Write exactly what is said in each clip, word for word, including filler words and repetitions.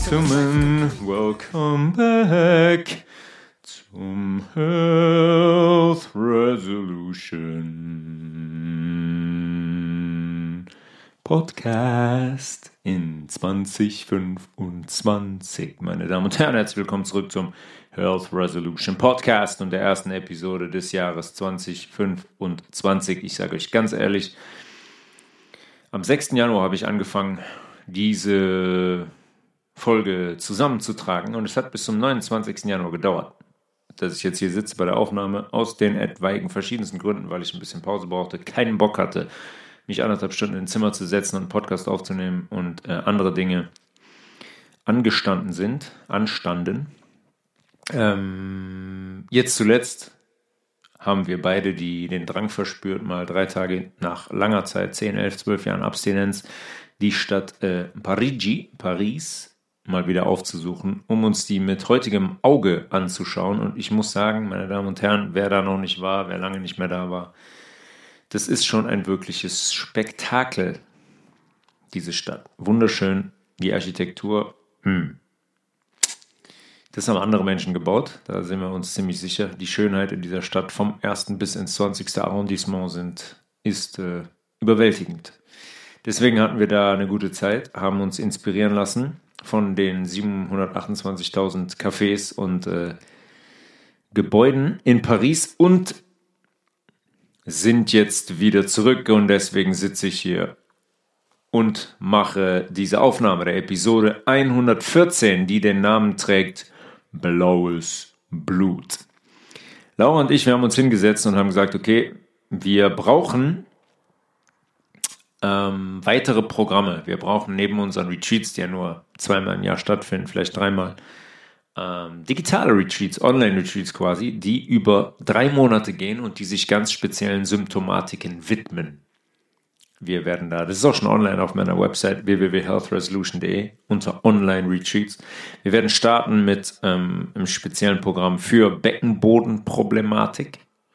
Gentlemen, welcome back zum Health Resolution Podcast in zwanzig fünfundzwanzig. Meine Damen und Herren, herzlich willkommen zurück zum Health Resolution Podcast und der ersten Episode des Jahres zwanzig fünfundzwanzig. Ich sage euch ganz ehrlich, am sechsten Januar habe ich angefangen, diese Folge zusammenzutragen und es hat bis zum neunundzwanzigsten Januar gedauert, dass ich jetzt hier sitze bei der Aufnahme, aus den etwaigen verschiedensten Gründen, weil ich ein bisschen Pause brauchte, keinen Bock hatte, mich anderthalb Stunden in ein Zimmer zu setzen und einen Podcast aufzunehmen und äh, andere Dinge angestanden sind, anstanden. Ähm, jetzt zuletzt haben wir beide die, den Drang verspürt, mal drei Tage nach langer Zeit, zehn, elf, zwölf Jahren Abstinenz, die Stadt äh, Parigi, Paris, mal wieder aufzusuchen, um uns die mit heutigem Auge anzuschauen. Und ich muss sagen, meine Damen und Herren, wer da noch nicht war, wer lange nicht mehr da war, das ist schon ein wirkliches Spektakel, diese Stadt. Wunderschön, die Architektur, hm. Das haben andere Menschen gebaut, da sind wir uns ziemlich sicher. Die Schönheit in dieser Stadt vom ersten bis ins zwanzigste Arrondissement sind, ist äh, überwältigend. Deswegen hatten wir da eine gute Zeit, haben uns inspirieren lassen von den siebenhundertachtundzwanzigtausend Cafés und äh, Gebäuden in Paris und sind jetzt wieder zurück und deswegen sitze ich hier und mache diese Aufnahme der Episode hundertvierzehn, die den Namen trägt Blaues Blut. Laura und ich, wir haben uns hingesetzt und haben gesagt, okay, wir brauchen ähm, weitere Programme. Wir brauchen neben unseren Retreats, die ja nur zweimal im Jahr stattfinden, vielleicht dreimal, ähm, digitale Retreats, Online-Retreats quasi, die über drei Monate gehen und die sich ganz speziellen Symptomatiken widmen. Wir werden da, das ist auch schon online auf meiner Website w w w punkt health resolution punkt d e unter Online-Retreats. Wir werden starten mit ähm, einem speziellen Programm für Beckenbodenproblematik.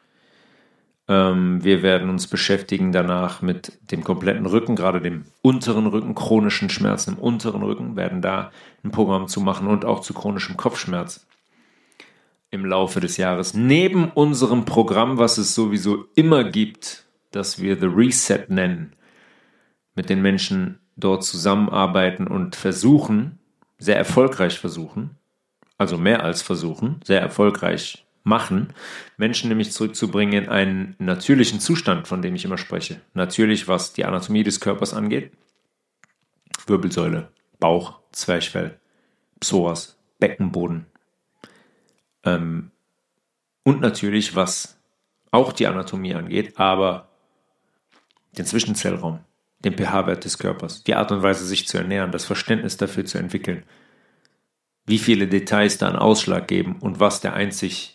Ähm, wir werden uns beschäftigen danach mit dem kompletten Rücken, gerade dem unteren Rücken, chronischen Schmerzen im unteren Rücken, werden da ein Programm zu machen und auch zu chronischem Kopfschmerz im Laufe des Jahres. Neben unserem Programm, was es sowieso immer gibt, das wir The Reset nennen, mit den Menschen dort zusammenarbeiten und versuchen, sehr erfolgreich versuchen, also mehr als versuchen, sehr erfolgreich machen, Menschen nämlich zurückzubringen in einen natürlichen Zustand, von dem ich immer spreche. Natürlich, was die Anatomie des Körpers angeht, Wirbelsäule, Bauch, Zwerchfell, Psoas, Beckenboden ähm, und natürlich, was auch die Anatomie angeht, aber den Zwischenzellraum, den pH-Wert des Körpers, die Art und Weise, sich zu ernähren, das Verständnis dafür zu entwickeln, wie viele Details da einen Ausschlag geben und was der einzig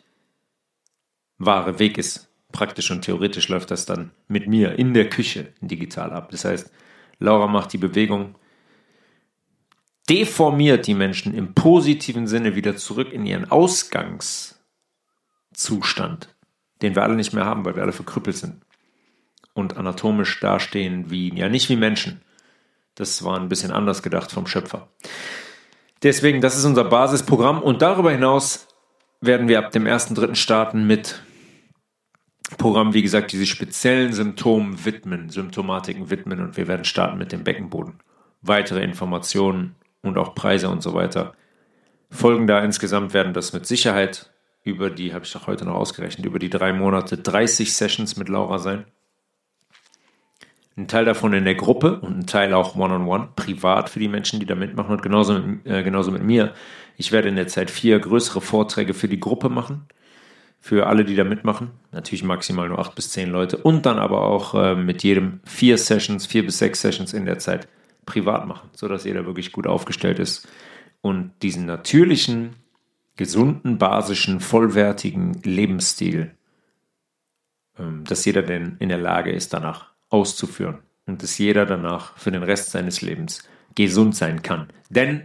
wahre Weg ist. Praktisch und theoretisch läuft das dann mit mir in der Küche digital ab. Das heißt, Laura macht die Bewegung, deformiert die Menschen im positiven Sinne wieder zurück in ihren Ausgangszustand, den wir alle nicht mehr haben, weil wir alle verkrüppelt sind und anatomisch dastehen wie, ja nicht wie Menschen. Das war ein bisschen anders gedacht vom Schöpfer. Deswegen, das ist unser Basisprogramm und darüber hinaus werden wir ab dem ersten dritten starten mit Programm, wie gesagt, diese speziellen Symptomen widmen, Symptomatiken widmen und wir werden starten mit dem Beckenboden. Weitere Informationen und auch Preise und so weiter folgen da. Insgesamt werden das mit Sicherheit über die, habe ich doch heute noch ausgerechnet, über die drei Monate dreißig Sessions mit Laura sein. Ein Teil davon in der Gruppe und ein Teil auch One-on-One, privat für die Menschen, die da mitmachen und genauso mit, äh, genauso mit mir. Ich werde in der Zeit vier größere Vorträge für die Gruppe machen, für alle, die da mitmachen. Natürlich maximal nur acht bis zehn Leute und dann aber auch äh, mit jedem vier Sessions, vier bis sechs Sessions in der Zeit privat machen, sodass jeder wirklich gut aufgestellt ist und diesen natürlichen, gesunden, basischen, vollwertigen Lebensstil, ähm, dass jeder denn in der Lage ist, danach auszuführen und dass jeder danach für den Rest seines Lebens gesund sein kann. Denn,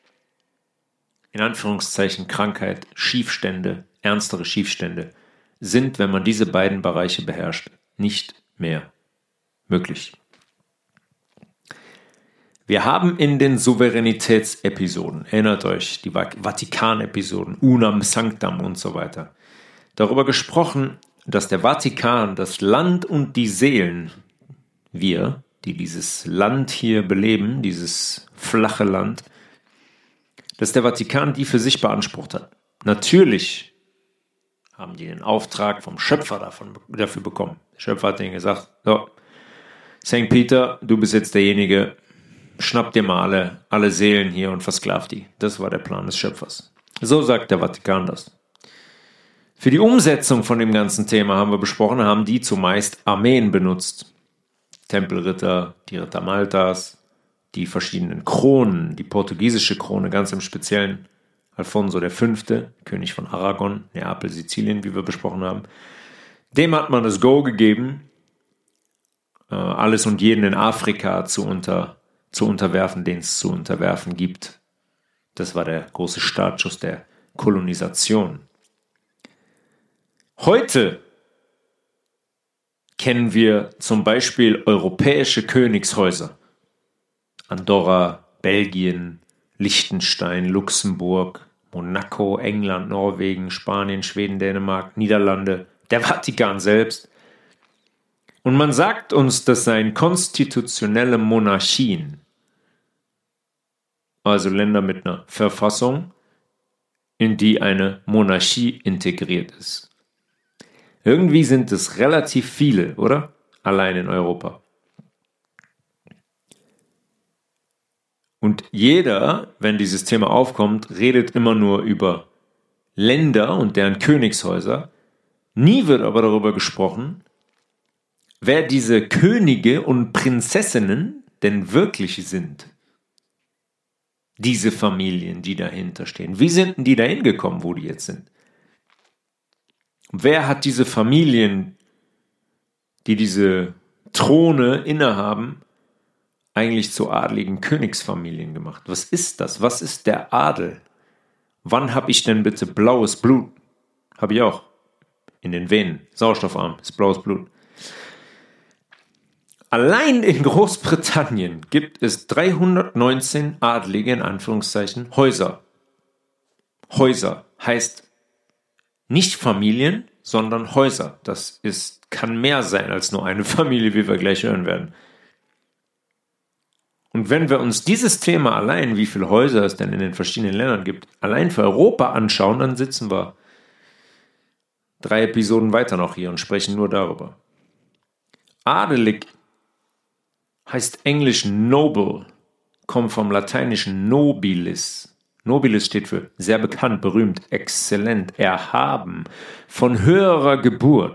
in Anführungszeichen, Krankheit, Schiefstände, ernstere Schiefstände sind, wenn man diese beiden Bereiche beherrscht, nicht mehr möglich. Wir haben in den Souveränitätsepisoden, erinnert euch, die Vatikan-Episoden, Unam Sanctam und so weiter, darüber gesprochen, dass der Vatikan das Land und die Seelen, wir, die dieses Land hier beleben, dieses flache Land, dass der Vatikan die für sich beansprucht hat. Natürlich haben die den Auftrag vom Schöpfer davon, dafür bekommen. Der Schöpfer hat denen gesagt, so, Sankt Peter, du bist jetzt derjenige, schnapp dir mal alle, alle Seelen hier und versklav die. Das war der Plan des Schöpfers. So sagt der Vatikan das. Für die Umsetzung von dem ganzen Thema haben wir besprochen, haben die zumeist Armeen benutzt. Tempelritter, die Ritter Maltas, die verschiedenen Kronen, die portugiesische Krone ganz im Speziellen, Alfonso der Fünfte, König von Aragon, Neapel, Sizilien, wie wir besprochen haben. Dem hat man das Go gegeben, alles und jeden in Afrika zu, unter, zu unterwerfen, den es zu unterwerfen gibt. Das war der große Startschuss der Kolonisation. Heute kennen wir zum Beispiel europäische Königshäuser. Andorra, Belgien, Liechtenstein, Luxemburg, Monaco, England, Norwegen, Spanien, Schweden, Dänemark, Niederlande, der Vatikan selbst. Und man sagt uns, das seien konstitutionelle Monarchien, also Länder mit einer Verfassung, in die eine Monarchie integriert ist. Irgendwie sind es relativ viele, oder? Allein in Europa. Und jeder, wenn dieses Thema aufkommt, redet immer nur über Länder und deren Königshäuser. Nie wird aber darüber gesprochen, wer diese Könige und Prinzessinnen denn wirklich sind. Diese Familien, die dahinter stehen. Wie sind denn die da hingekommen, wo die jetzt sind? Wer hat diese Familien, die diese Throne innehaben, eigentlich zu adligen Königsfamilien gemacht? Was ist das? Was ist der Adel? Wann habe ich denn bitte blaues Blut? Habe ich auch. In den Venen. Sauerstoffarm ist blaues Blut. Allein in Großbritannien gibt es dreihundertneunzehn adlige, in Anführungszeichen, Häuser. Häuser heißt nicht Familien, sondern Häuser. Das ist, kann mehr sein als nur eine Familie, wie wir gleich hören werden. Und wenn wir uns dieses Thema allein, wie viele Häuser es denn in den verschiedenen Ländern gibt, allein für Europa anschauen, dann sitzen wir drei Episoden weiter noch hier und sprechen nur darüber. Adelig heißt englisch noble, kommt vom lateinischen nobilis. Nobilis steht für sehr bekannt, berühmt, exzellent, erhaben, von höherer Geburt.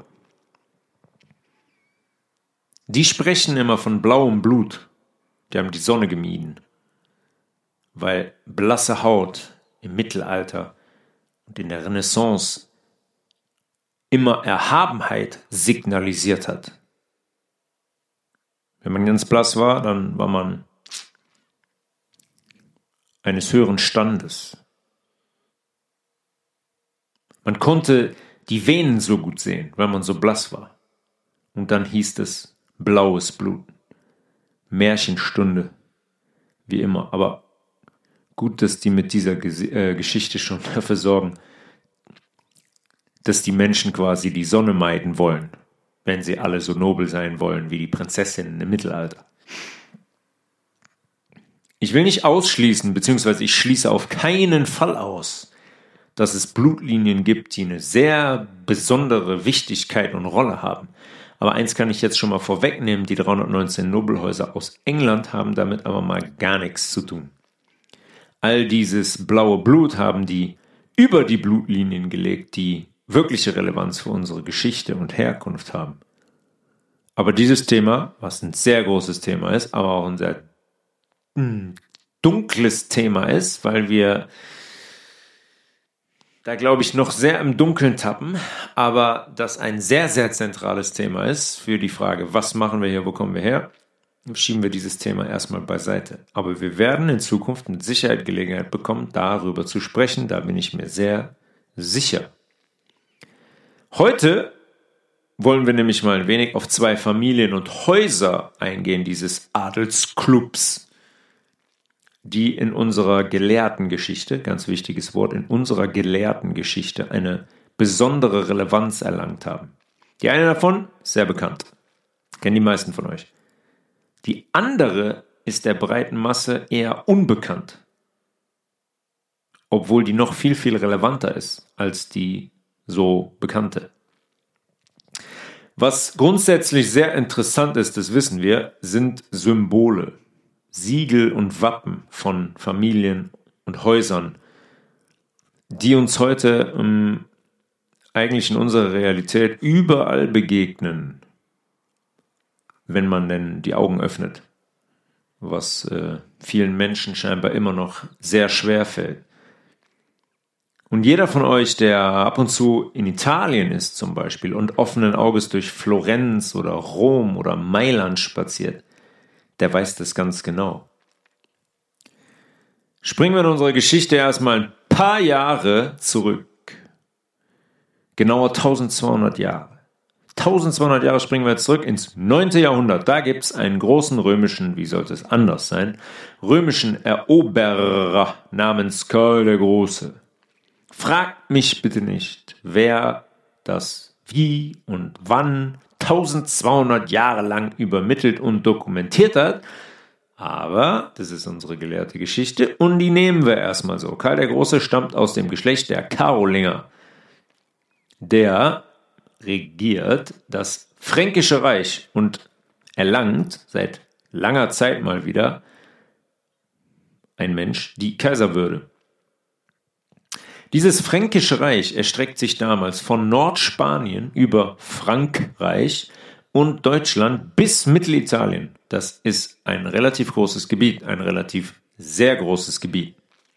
Die sprechen immer von blauem Blut. Die haben die Sonne gemieden, weil blasse Haut im Mittelalter und in der Renaissance immer Erhabenheit signalisiert hat. Wenn man ganz blass war, dann war man eines höheren Standes. Man konnte die Venen so gut sehen, weil man so blass war. Und dann hieß es blaues Blut. Märchenstunde, wie immer. Aber gut, dass die mit dieser Ges- äh, Geschichte schon dafür sorgen, dass die Menschen quasi die Sonne meiden wollen, wenn sie alle so nobel sein wollen wie die Prinzessinnen im Mittelalter. Ich will nicht ausschließen, beziehungsweise ich schließe auf keinen Fall aus, dass es Blutlinien gibt, die eine sehr besondere Wichtigkeit und Rolle haben. Aber eins kann ich jetzt schon mal vorwegnehmen, die dreihundertneunzehn Nobelhäuser aus England haben damit aber mal gar nichts zu tun. All dieses blaue Blut haben die über die Blutlinien gelegt, die wirkliche Relevanz für unsere Geschichte und Herkunft haben. Aber dieses Thema, was ein sehr großes Thema ist, aber auch ein sehr mh, dunkles Thema ist, weil wir da, glaube ich, noch sehr im Dunkeln tappen, aber das ein sehr, sehr zentrales Thema ist für die Frage, was machen wir hier, wo kommen wir her, schieben wir dieses Thema erstmal beiseite. Aber wir werden in Zukunft mit Sicherheit Gelegenheit bekommen, darüber zu sprechen, da bin ich mir sehr sicher. Heute wollen wir nämlich mal ein wenig auf zwei Familien und Häuser eingehen, dieses Adelsclubs, die in unserer gelehrten Geschichte, ganz wichtiges Wort, in unserer gelehrten Geschichte eine besondere Relevanz erlangt haben. Die eine davon ist sehr bekannt, kennen die meisten von euch. Die andere ist der breiten Masse eher unbekannt, obwohl die noch viel, viel relevanter ist als die so bekannte. Was grundsätzlich sehr interessant ist, das wissen wir, sind Symbole, Siegel und Wappen von Familien und Häusern, die uns heute ähm, eigentlich in unserer Realität überall begegnen, wenn man denn die Augen öffnet, was äh, vielen Menschen scheinbar immer noch sehr schwer fällt. Und jeder von euch, der ab und zu in Italien ist zum Beispiel und offenen Auges durch Florenz oder Rom oder Mailand spaziert, der weiß das ganz genau. Springen wir in unserer Geschichte erstmal ein paar Jahre zurück. Genauer eintausendzweihundert Jahre. eintausendzweihundert Jahre springen wir jetzt zurück ins neunte Jahrhundert. Da gibt es einen großen römischen, wie sollte es anders sein, römischen Eroberer namens Karl der Große. Fragt mich bitte nicht, wer das wie und wann eintausendzweihundert Jahre lang übermittelt und dokumentiert hat, aber das ist unsere gelehrte Geschichte und die nehmen wir erstmal so. Karl der Große stammt aus dem Geschlecht der Karolinger. Der regiert das Fränkische Reich und erlangt seit langer Zeit mal wieder ein Mensch die Kaiserwürde. Dieses Fränkische Reich erstreckt sich damals von Nordspanien über Frankreich und Deutschland bis Mittelitalien. Das ist ein relativ großes Gebiet, ein relativ sehr großes Gebiet.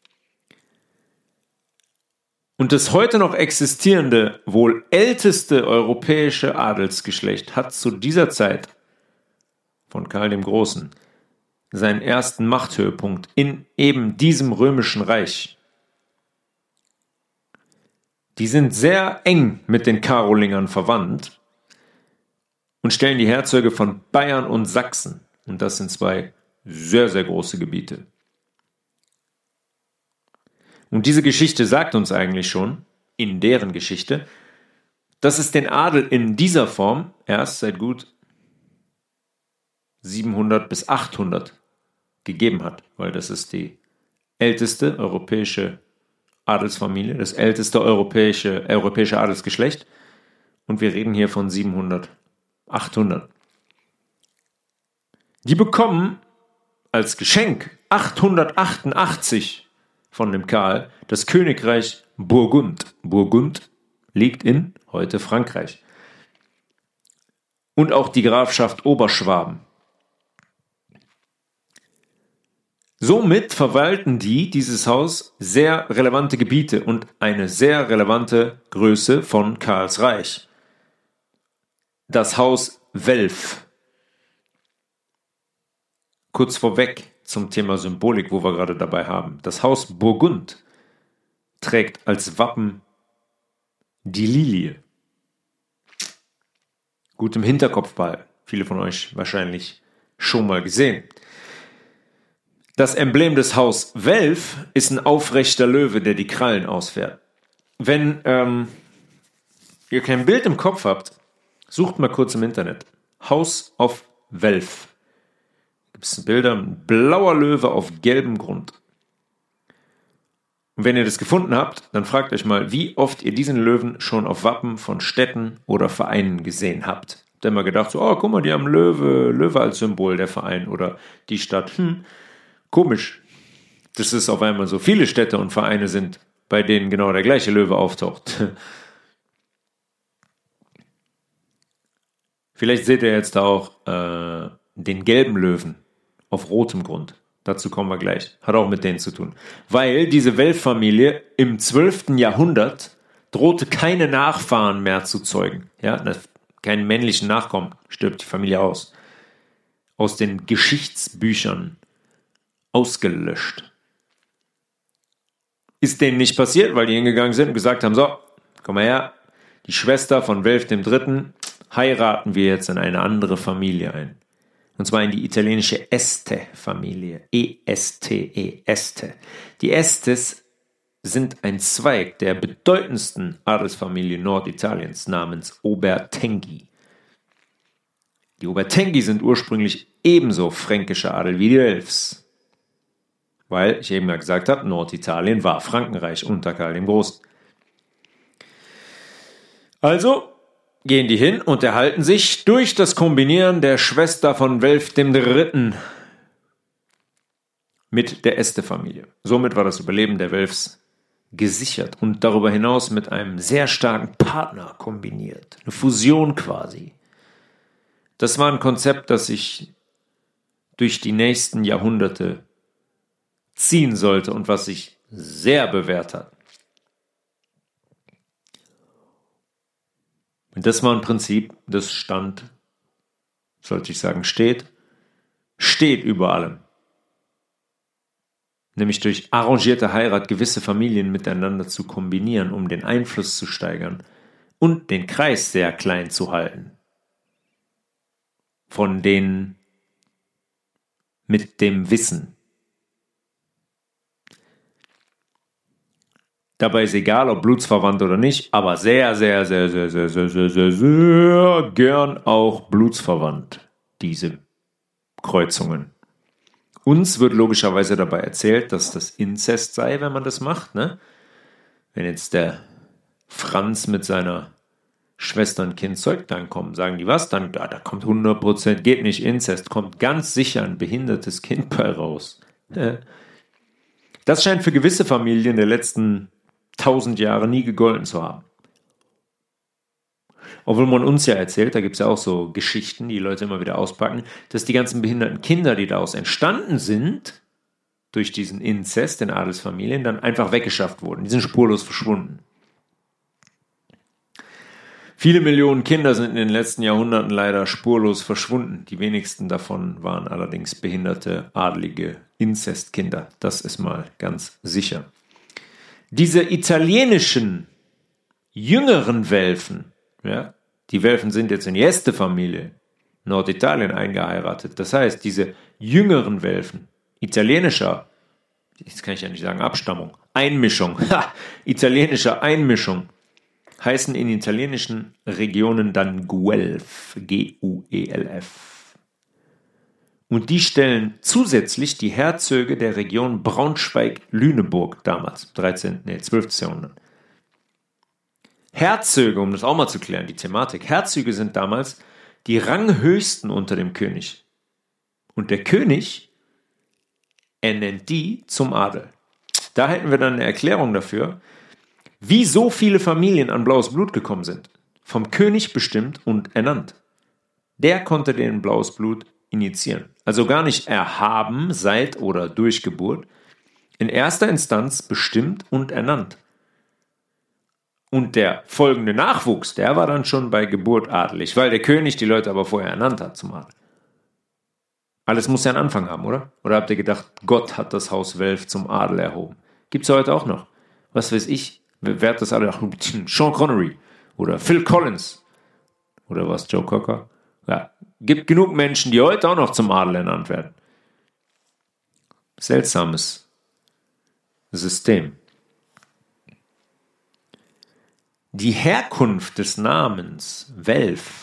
Und das heute noch existierende, wohl älteste europäische Adelsgeschlecht hat zu dieser Zeit von Karl dem Großen seinen ersten Machthöhepunkt in eben diesem römischen Reich. Die sind sehr eng mit den Karolingern verwandt und stellen die Herzöge von Bayern und Sachsen. Und das sind zwei sehr, sehr große Gebiete. Und diese Geschichte sagt uns eigentlich schon, in deren Geschichte, dass es den Adel in dieser Form erst seit gut siebenhundert bis achthundert gegeben hat, weil das ist die älteste europäische Adelsfamilie, das älteste europäische, europäische Adelsgeschlecht und wir reden hier von siebenhundert, achthundert. Die bekommen als Geschenk achthundertachtundachtzig von dem Karl das Königreich Burgund. Burgund liegt in heute Frankreich. Und auch die Grafschaft Oberschwaben. Somit verwalten die, dieses Haus, sehr relevante Gebiete und eine sehr relevante Größe von Karls Reich. Das Haus Welf. Kurz vorweg zum Thema Symbolik, wo wir gerade dabei haben. Das Haus Burgund trägt als Wappen die Lilie. Gut im Hinterkopf behalten. Viele von euch wahrscheinlich schon mal gesehen. Das Emblem des Haus Welf ist ein aufrechter Löwe, der die Krallen ausfährt. Wenn ähm, ihr kein Bild im Kopf habt, sucht mal kurz im Internet. House of Welf. Gibt es Bilder, ein blauer Löwe auf gelbem Grund. Und wenn ihr das gefunden habt, dann fragt euch mal, wie oft ihr diesen Löwen schon auf Wappen von Städten oder Vereinen gesehen habt. Habt ihr mal gedacht, so, oh, guck mal, die haben Löwe, Löwe als Symbol, der Verein oder die Stadt. Hm, komisch, dass es auf einmal so viele Städte und Vereine sind, bei denen genau der gleiche Löwe auftaucht. Vielleicht seht ihr jetzt auch äh, den gelben Löwen auf rotem Grund. Dazu kommen wir gleich. Hat auch mit denen zu tun. Weil diese Welf-Familie im zwölften Jahrhundert drohte keine Nachfahren mehr zu zeugen. Ja, keinen männlichen Nachkommen, stirbt die Familie aus. Aus den Geschichtsbüchern ausgelöscht. Ist denen nicht passiert, weil die hingegangen sind und gesagt haben, so, komm mal her, die Schwester von Welf dem Dritten heiraten wir jetzt in eine andere Familie ein. Und zwar in die italienische Este-Familie. E S T E, Este. Die Estes sind ein Zweig der bedeutendsten Adelsfamilie Norditaliens namens Obertenghi. Die Obertenghi sind ursprünglich ebenso fränkischer Adel wie die Welfs. Weil, ich eben ja gesagt habe, Norditalien war Frankenreich unter Karl dem Großen. Also gehen die hin und erhalten sich durch das Kombinieren der Schwester von Welf dem Dritten mit der Este-Familie. Somit war das Überleben der Welfs gesichert und darüber hinaus mit einem sehr starken Partner kombiniert. Eine Fusion quasi. Das war ein Konzept, das sich durch die nächsten Jahrhunderte ziehen sollte und was sich sehr bewährt hat. Und das war ein Prinzip, das stand, sollte ich sagen, steht, steht über allem. Nämlich durch arrangierte Heirat gewisse Familien miteinander zu kombinieren, um den Einfluss zu steigern und den Kreis sehr klein zu halten. Von denen mit dem Wissen. Dabei ist egal, ob blutsverwandt oder nicht, aber sehr, sehr, sehr, sehr, sehr, sehr, sehr, sehr, sehr gern auch blutsverwandt, diese Kreuzungen. Uns wird logischerweise dabei erzählt, dass das Inzest sei, wenn man das macht, ne? Wenn jetzt der Franz mit seiner Schwester ein Kind zeugt, dann kommen, sagen die was, dann, da, da kommt hundert Prozent, geht nicht Inzest, kommt ganz sicher ein behindertes Kind bei raus. Das scheint für gewisse Familien der letzten tausend Jahre nie gegolten zu haben. Obwohl man uns ja erzählt, da gibt es ja auch so Geschichten, die, die Leute immer wieder auspacken, dass die ganzen behinderten Kinder, die daraus entstanden sind, durch diesen Inzest in Adelsfamilien, dann einfach weggeschafft wurden. Die sind spurlos verschwunden. Viele Millionen Kinder sind in den letzten Jahrhunderten leider spurlos verschwunden. Die wenigsten davon waren allerdings behinderte, adelige Inzestkinder. Das ist mal ganz sicher. Diese italienischen jüngeren Welfen, ja, die Welfen sind jetzt in die Este-Familie, Norditalien eingeheiratet. Das heißt, diese jüngeren Welfen, italienischer, jetzt kann ich ja nicht sagen Abstammung, Einmischung, ha, italienischer Einmischung, heißen in italienischen Regionen dann Guelf, G U E L F. Und die stellen zusätzlich die Herzöge der Region Braunschweig-Lüneburg damals, dreizehnten, nee, zwölften. Jahrhundert. Herzöge, um das auch mal zu klären, die Thematik, Herzöge sind damals die Ranghöchsten unter dem König. Und der König ernennt die zum Adel. Da hätten wir dann eine Erklärung dafür, wie so viele Familien an blaues Blut gekommen sind. Vom König bestimmt und ernannt. Der konnte den blaues Blut initiieren. Also gar nicht erhaben, seit oder durch Geburt. In erster Instanz bestimmt und ernannt. Und der folgende Nachwuchs, der war dann schon bei Geburt adelig, weil der König die Leute aber vorher ernannt hat zum Adel. Alles muss ja einen Anfang haben, oder? Oder habt ihr gedacht, Gott hat das Haus Welf zum Adel erhoben? Gibt's heute auch noch. Was weiß ich, wer hat das alle? Sean Connery oder Phil Collins oder was, Joe Cocker? Ja, gibt genug Menschen, die heute auch noch zum Adel ernannt werden. Seltsames System. Die Herkunft des Namens Welf,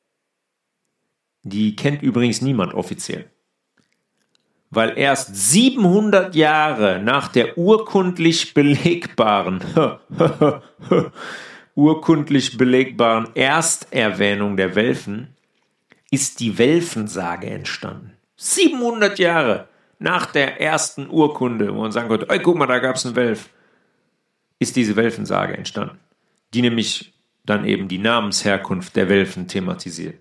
die kennt übrigens niemand offiziell. Weil erst siebenhundert Jahre nach der urkundlich belegbaren, urkundlich belegbaren Ersterwähnung der Welfen ist die Welfensage entstanden. siebenhundert Jahre nach der ersten Urkunde, wo man sagen konnte, ey, guck mal, da gab es einen Welf, ist diese Welfensage entstanden, die nämlich dann eben die Namensherkunft der Welfen thematisiert.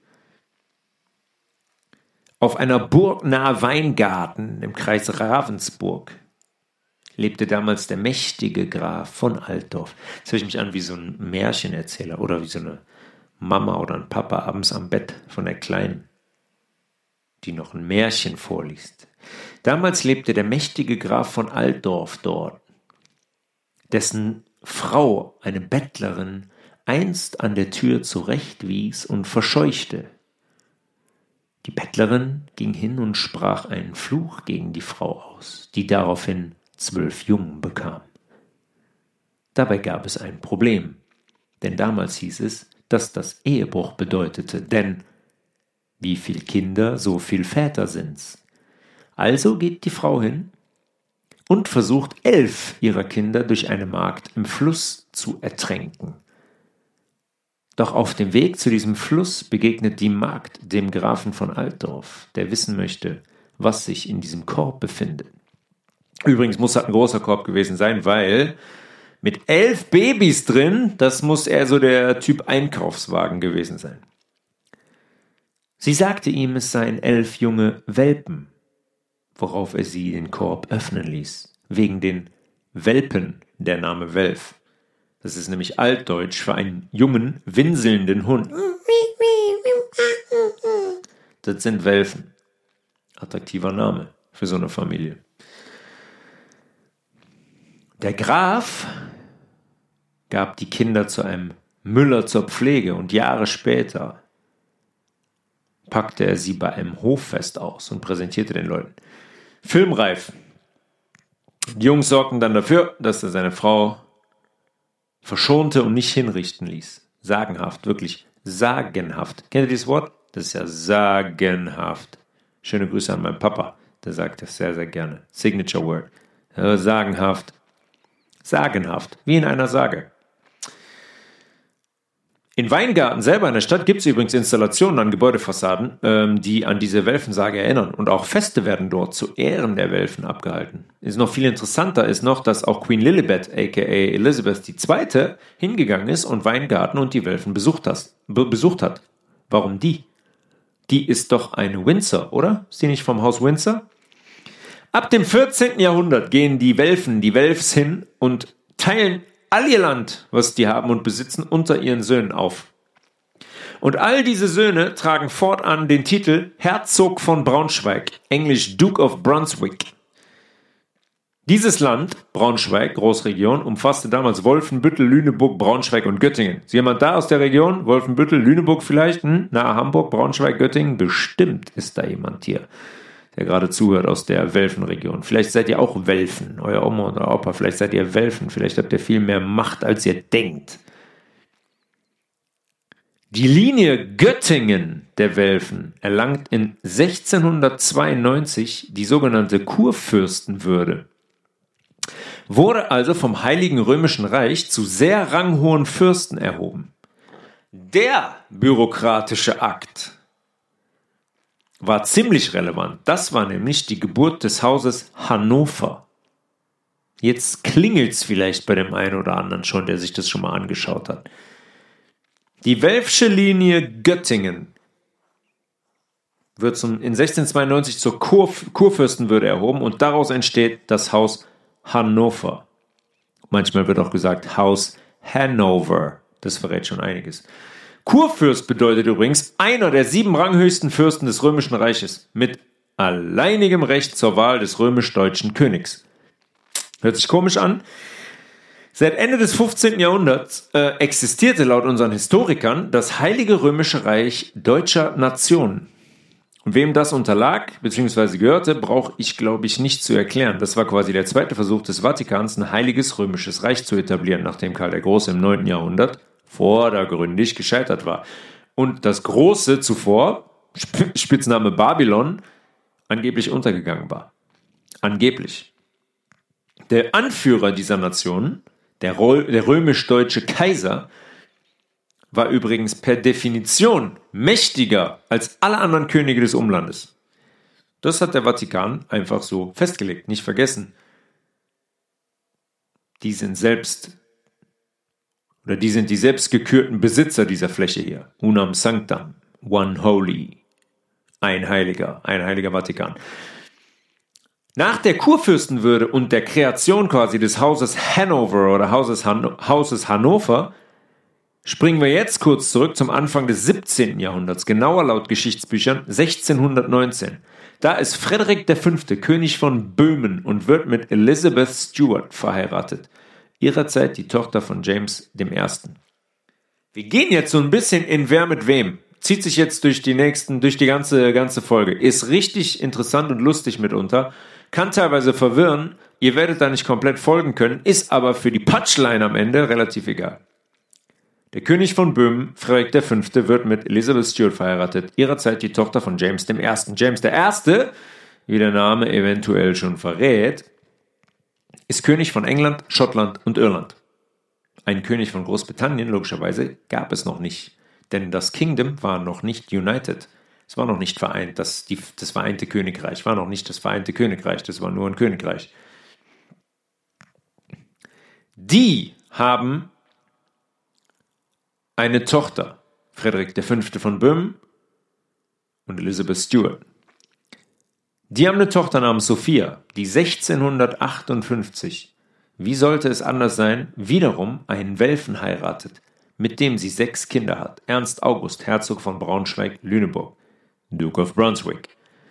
Auf einer Burg nahe Weingarten im Kreis Ravensburg lebte damals der mächtige Graf von Altdorf. Jetzt höre ich mich an wie so ein Märchenerzähler oder wie so eine Mama oder ein Papa abends am Bett von der Kleinen, die noch ein Märchen vorliest. Damals lebte der mächtige Graf von Altdorf dort, dessen Frau, eine Bettlerin, einst an der Tür zurechtwies und verscheuchte. Die Bettlerin ging hin und sprach einen Fluch gegen die Frau aus, die daraufhin zwölf Jungen bekam. Dabei gab es ein Problem, denn damals hieß es, dass das Ehebruch bedeutete, denn wie viel Kinder, so viel Väter sind's. Also geht die Frau hin und versucht, elf ihrer Kinder durch eine Magd im Fluss zu ertränken. Doch auf dem Weg zu diesem Fluss begegnet die Magd dem Grafen von Altdorf, der wissen möchte, was sich in diesem Korb befindet. Übrigens muss das ein großer Korb gewesen sein, weil mit elf Babys drin, das muss eher so der Typ Einkaufswagen gewesen sein. Sie sagte ihm, es seien elf junge Welpen, worauf er sie den Korb öffnen ließ, wegen den Welpen, der Name Welf. Das ist nämlich altdeutsch für einen jungen, winselnden Hund. Das sind Welfen. Attraktiver Name für so eine Familie. Der Graf gab die Kinder zu einem Müller zur Pflege und Jahre später packte er sie bei einem Hoffest aus und präsentierte den Leuten. Filmreif. Die Jungs sorgten dann dafür, dass er seine Frau verschonte und nicht hinrichten ließ. Sagenhaft, wirklich sagenhaft. Kennt ihr dieses Wort? Das ist ja sagenhaft. Schöne Grüße an meinen Papa, der sagt das sehr, sehr gerne. Signature Word. Ja, sagenhaft. Sagenhaft, wie in einer Sage. In Weingarten selber in der Stadt gibt es übrigens Installationen an Gebäudefassaden, ähm, die an diese Welfensage erinnern. Und auch Feste werden dort zu Ehren der Welfen abgehalten. Ist noch viel interessanter ist noch, dass auch Queen Lilibet, aka Elizabeth die Zweite, hingegangen ist und Weingarten und die Welfen besucht, has, be- besucht hat. Warum die? Die ist doch eine Windsor, oder? Ist die nicht vom Haus Windsor? Ab dem vierzehnten Jahrhundert gehen die Welfen, die Welfs hin und teilen all ihr Land, was die haben und besitzen, unter ihren Söhnen auf. Und all diese Söhne tragen fortan den Titel Herzog von Braunschweig, englisch Duke of Brunswick. Dieses Land, Braunschweig, Großregion, umfasste damals Wolfenbüttel, Lüneburg, Braunschweig und Göttingen. Ist jemand da aus der Region? Wolfenbüttel, Lüneburg vielleicht? Hm? Nahe Hamburg, Braunschweig, Göttingen? Bestimmt ist da jemand hier, der gerade zuhört aus der Welfenregion. Vielleicht seid ihr auch Welfen, euer Oma oder Opa, vielleicht seid ihr Welfen, vielleicht habt ihr viel mehr Macht, als ihr denkt. Die Linie Göttingen der Welfen erlangt in sechzehnhundertzweiundneunzig die sogenannte Kurfürstenwürde, wurde also vom Heiligen Römischen Reich zu sehr ranghohen Fürsten erhoben. Der bürokratische Akt war ziemlich relevant. Das war nämlich die Geburt des Hauses Hannover. Jetzt klingelt's vielleicht bei dem einen oder anderen schon, der sich das schon mal angeschaut hat. Die Welfsche Linie Göttingen wird zum, in sechzehnhundertzweiundneunzig zur Kurf, Kurfürstenwürde erhoben und daraus entsteht das Haus Hannover. Manchmal wird auch gesagt Haus Hanover. Das verrät schon einiges. Kurfürst bedeutet übrigens einer der sieben ranghöchsten Fürsten des Römischen Reiches mit alleinigem Recht zur Wahl des römisch-deutschen Königs. Hört sich komisch an. Seit Ende des fünfzehnten Jahrhunderts äh, existierte laut unseren Historikern das Heilige Römische Reich deutscher Nationen. Und wem das unterlag bzw. gehörte, brauche ich, glaube ich, nicht zu erklären. Das war quasi der zweite Versuch des Vatikans, ein heiliges römisches Reich zu etablieren, nachdem Karl der Große im neunten Jahrhundert vordergründig gescheitert war. Und das Große zuvor, Spitzname Babylon, angeblich untergegangen war. Angeblich. Der Anführer dieser Nation, der, der römisch-deutsche Kaiser, war übrigens per Definition mächtiger als alle anderen Könige des Umlandes. Das hat der Vatikan einfach so festgelegt. Nicht vergessen. Die sind selbst Oder die sind die selbstgekürten Besitzer dieser Fläche hier. Unam Sanctam, One Holy. Ein Heiliger, ein Heiliger Vatikan. Nach der Kurfürstenwürde und der Kreation quasi des Hauses Hanover oder Hauses, Han- Hauses Hannover springen wir jetzt kurz zurück zum Anfang des siebzehnten Jahrhunderts, genauer laut Geschichtsbüchern sechzehnhundertneunzehn. Da ist Frederik der Fünfte König von Böhmen und wird mit Elizabeth Stuart verheiratet. Ihrerzeit die Tochter von James dem Ersten. Wir gehen jetzt so ein bisschen in Wer mit wem. Zieht sich jetzt durch die nächsten, durch die ganze, ganze Folge. Ist richtig interessant und lustig mitunter. Kann teilweise verwirren. Ihr werdet da nicht komplett folgen können. Ist aber für die Punchline am Ende relativ egal. Der König von Böhmen, Frederik der Fünfte, wird mit Elizabeth Stuart verheiratet. Ihrerzeit die Tochter von James der Erste. James der Erste, wie der Name eventuell schon verrät, ist König von England, Schottland und Irland. Einen König von Großbritannien, logischerweise, gab es noch nicht. Denn das Kingdom war noch nicht united. Es war noch nicht vereint. Das, die, das Vereinte Königreich war noch nicht das Vereinte Königreich. Das war nur ein Königreich. Die haben eine Tochter, Frederik der Fünfte von Böhmen und Elizabeth Stuart. Die haben eine Tochter namens Sophia, die sechzehnhundertachtundfünfzig, wie sollte es anders sein, wiederum einen Welfen heiratet, mit dem sie sechs Kinder hat. Ernst August, Herzog von Braunschweig-Lüneburg, Duke of Brunswick.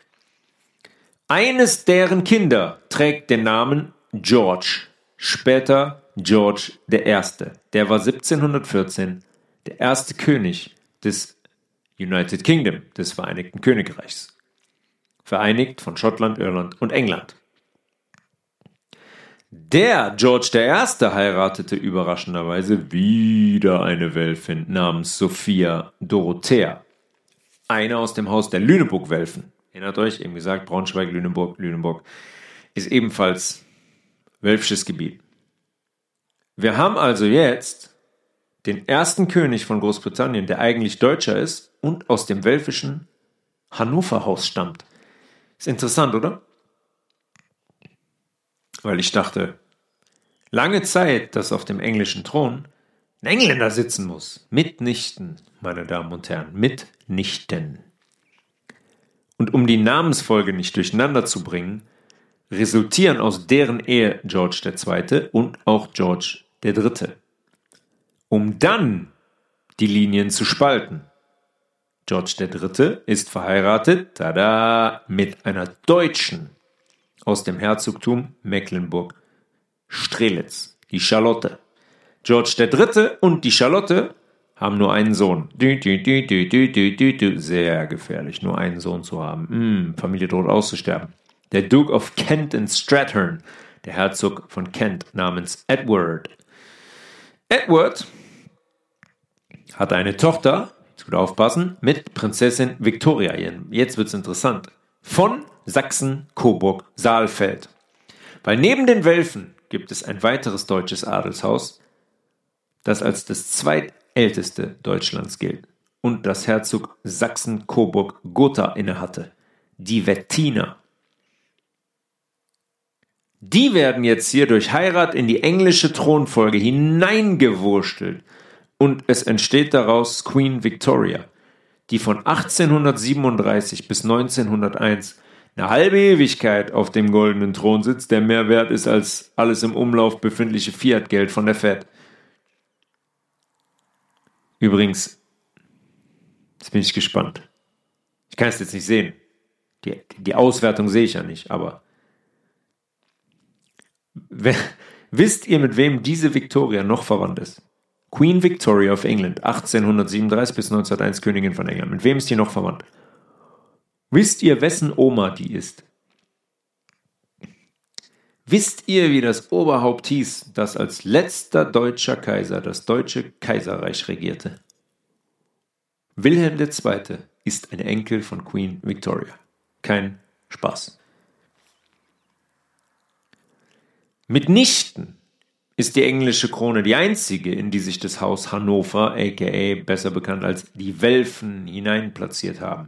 Eines deren Kinder trägt den Namen George, später George der Erste. Der war siebzehnhundertvierzehn der erste König des United Kingdom, des Vereinigten Königreichs. Vereinigt von Schottland, Irland und England. Der George der Erste heiratete überraschenderweise wieder eine Welfin namens Sophia Dorothea. Eine aus dem Haus der Lüneburg-Welfen. Erinnert euch, eben gesagt, Braunschweig, Lüneburg, Lüneburg ist ebenfalls welfisches Gebiet. Wir haben also jetzt den ersten König von Großbritannien, der eigentlich Deutscher ist und aus dem welfischen Hannover-Haus stammt. Ist interessant, oder? Weil ich dachte, lange Zeit, dass auf dem englischen Thron ein Engländer sitzen muss. Mitnichten, meine Damen und Herren, mitnichten. Und um die Namensfolge nicht durcheinander zu bringen, resultieren aus deren Ehe George der Zweite und auch George der Dritte. Um dann die Linien zu spalten. George der Dritte ist verheiratet, tada, mit einer Deutschen aus dem Herzogtum Mecklenburg-Strelitz, die Charlotte. George der Dritte und die Charlotte haben nur einen Sohn. Du, du, du, du, du, du, du. Sehr gefährlich, nur einen Sohn zu haben. Hm, Familie droht auszusterben. Der Duke of Kent and Strathern, der Herzog von Kent namens Edward. Edward hat eine Tochter, jetzt gut aufpassen, mit Prinzessin Victoria. Jetzt wird's interessant. Von Sachsen-Coburg-Saalfeld. Weil neben den Welfen gibt es ein weiteres deutsches Adelshaus, das als das zweitälteste Deutschlands gilt und das Herzog Sachsen-Coburg-Gotha innehatte, die Wettiner. Die werden jetzt hier durch Heirat in die englische Thronfolge hineingewurstelt und es entsteht daraus Queen Victoria, die von achtzehnhundertsiebenunddreißig bis neunzehnhunderteins eine halbe Ewigkeit auf dem goldenen Thron sitzt, der mehr wert ist als alles im Umlauf befindliche Fiat-Geld von der Fed. Übrigens, jetzt bin ich gespannt. Ich kann es jetzt nicht sehen. Die, die Auswertung sehe ich ja nicht, aber wer, wisst ihr, mit wem diese Victoria noch verwandt ist? Queen Victoria of England, achtzehnhundertsiebenunddreißig bis neunzehnhunderteins Königin von England. Mit wem ist die noch verwandt? Wisst ihr, wessen Oma die ist? Wisst ihr, wie das Oberhaupt hieß, das als letzter deutscher Kaiser das Deutsche Kaiserreich regierte? Wilhelm der Zweite ist ein Enkel von Queen Victoria. Kein Spaß. Mitnichten ist die englische Krone die einzige, in die sich das Haus Hannover, aka besser bekannt als die Welfen, hineinplatziert haben.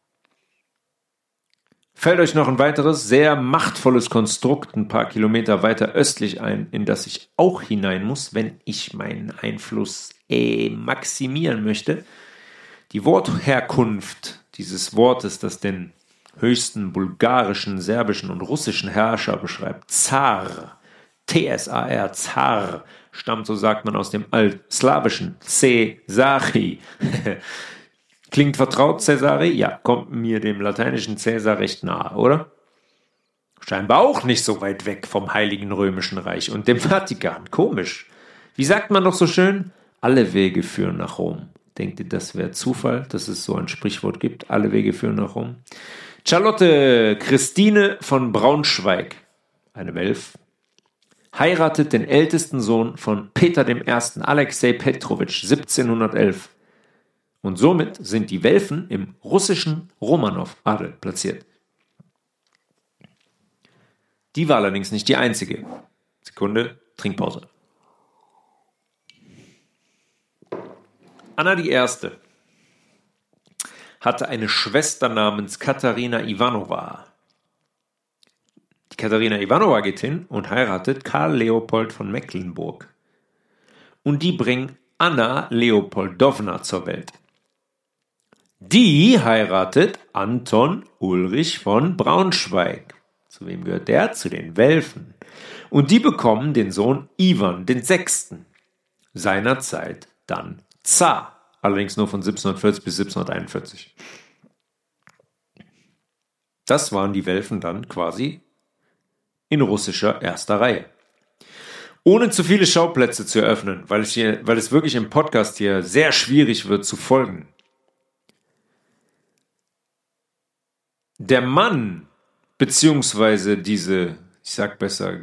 Fällt euch noch ein weiteres, sehr machtvolles Konstrukt ein paar Kilometer weiter östlich ein, in das ich auch hinein muss, wenn ich meinen Einfluss äh, maximieren möchte. Die Wortherkunft dieses Wortes, das den höchsten bulgarischen, serbischen und russischen Herrscher beschreibt, Zar, T S A R, Zar, stammt, so sagt man, aus dem altslawischen Cäsari. Klingt vertraut, Cäsari? Ja, kommt mir dem lateinischen Cäsar recht nahe, oder? Scheinbar auch nicht so weit weg vom Heiligen Römischen Reich und dem Vatikan. Komisch. Wie sagt man doch so schön? Alle Wege führen nach Rom. Denkt ihr, das wäre Zufall, dass es so ein Sprichwort gibt? Alle Wege führen nach Rom. Charlotte Christine von Braunschweig, eine Welf, heiratet den ältesten Sohn von Peter dem Ersten, Alexei Petrowitsch, siebzehnhundertelf. Und somit sind die Welfen im russischen Romanow-Adel platziert. Die war allerdings nicht die einzige. Sekunde, Trinkpause. Anna die Erste hatte eine Schwester namens Katharina Iwanova. Die Katharina Iwanova geht hin und heiratet Karl Leopold von Mecklenburg. Und die bringen Anna Leopoldowna zur Welt. Die heiratet Anton Ulrich von Braunschweig. Zu wem gehört der? Zu den Welfen. Und die bekommen den Sohn Iwan den Sechsten. Seinerzeit dann Zar. Allerdings nur von siebzehnhundertvierzig bis siebzehnhunderteinundvierzig. Das waren die Welfen dann quasi in russischer erster Reihe. Ohne zu viele Schauplätze zu eröffnen, weil es, hier, weil es wirklich im Podcast hier sehr schwierig wird zu folgen. Der Mann, beziehungsweise diese, ich sag besser,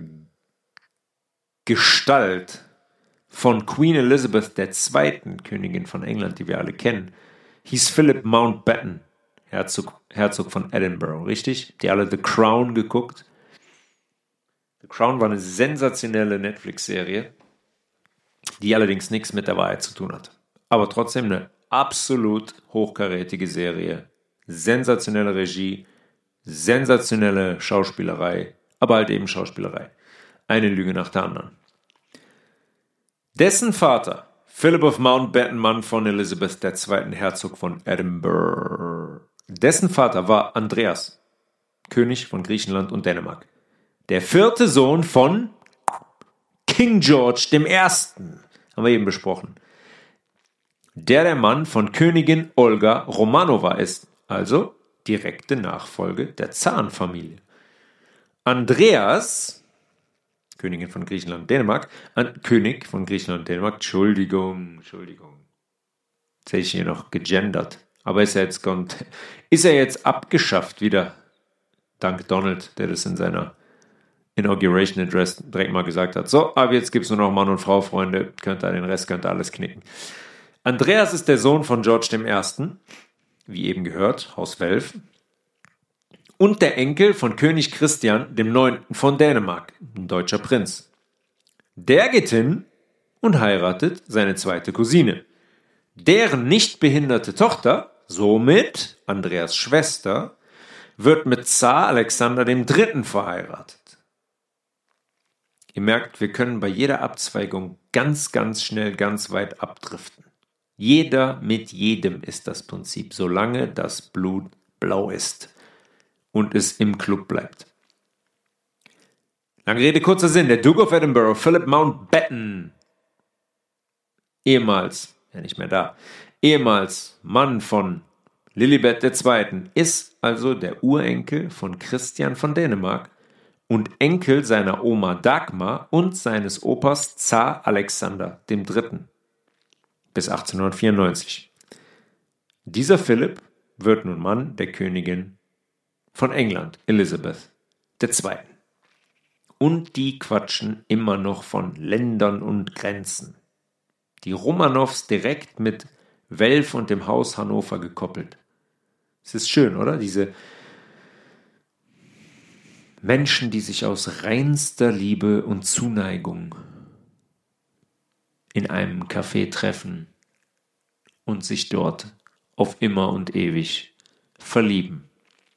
Gestalt von Queen Elizabeth der Zweiten, Königin von England, die wir alle kennen, hieß Philip Mountbatten, Herzog, Herzog von Edinburgh, richtig? Die alle The Crown geguckt. The Crown war eine sensationelle Netflix-Serie, die allerdings nichts mit der Wahrheit zu tun hat. Aber trotzdem eine absolut hochkarätige Serie. Sensationelle Regie, sensationelle Schauspielerei, aber halt eben Schauspielerei. Eine Lüge nach der anderen. Dessen Vater, Philip of Mountbatten, Mann von Elizabeth der Zweiten, Herzog von Edinburgh. Dessen Vater war Andreas, König von Griechenland und Dänemark. Der vierte Sohn von King George dem Ersten, haben wir eben besprochen. Der der Mann von Königin Olga Romanova ist, also direkte Nachfolge der Zarenfamilie. Andreas, Königin von Griechenland und Dänemark, an, König von Griechenland und Dänemark, Entschuldigung, Entschuldigung. Jetzt hätte ich hier noch gegendert. Aber ist er jetzt, ist er jetzt abgeschafft wieder, dank Donald, der das in seiner Inauguration Address direkt mal gesagt hat. So, aber jetzt gibt es nur noch Mann und Frau, Freunde, könnt ihr den Rest, könnt ihr alles knicken. Andreas ist der Sohn von George dem Ersten, wie eben gehört, Haus Welf, und der Enkel von König Christian dem Neunten von Dänemark, ein deutscher Prinz. Der geht hin und heiratet seine zweite Cousine. Deren nicht behinderte Tochter, somit Andreas Schwester, wird mit Zar Alexander dem Dritten verheiratet. Ihr merkt, wir können bei jeder Abzweigung ganz, ganz schnell, ganz weit abdriften. Jeder mit jedem ist das Prinzip, solange das Blut blau ist und es im Club bleibt. Lange Rede, kurzer Sinn. Der Duke of Edinburgh, Philip Mountbatten, ehemals, ja nicht mehr da, ehemals Mann von Lilibet der Zweiten, ist also der Urenkel von Christian von Dänemark und Enkel seiner Oma Dagmar und seines Opas Zar Alexander dem Dritten bis achtzehnhundertvierundneunzig. Dieser Philipp wird nun Mann der Königin von England, Elizabeth der Zweiten. Und die quatschen immer noch von Ländern und Grenzen. Die Romanows direkt mit Welf und dem Haus Hannover gekoppelt. Es ist schön, oder? Diese Menschen, die sich aus reinster Liebe und Zuneigung in einem Café treffen und sich dort auf immer und ewig verlieben.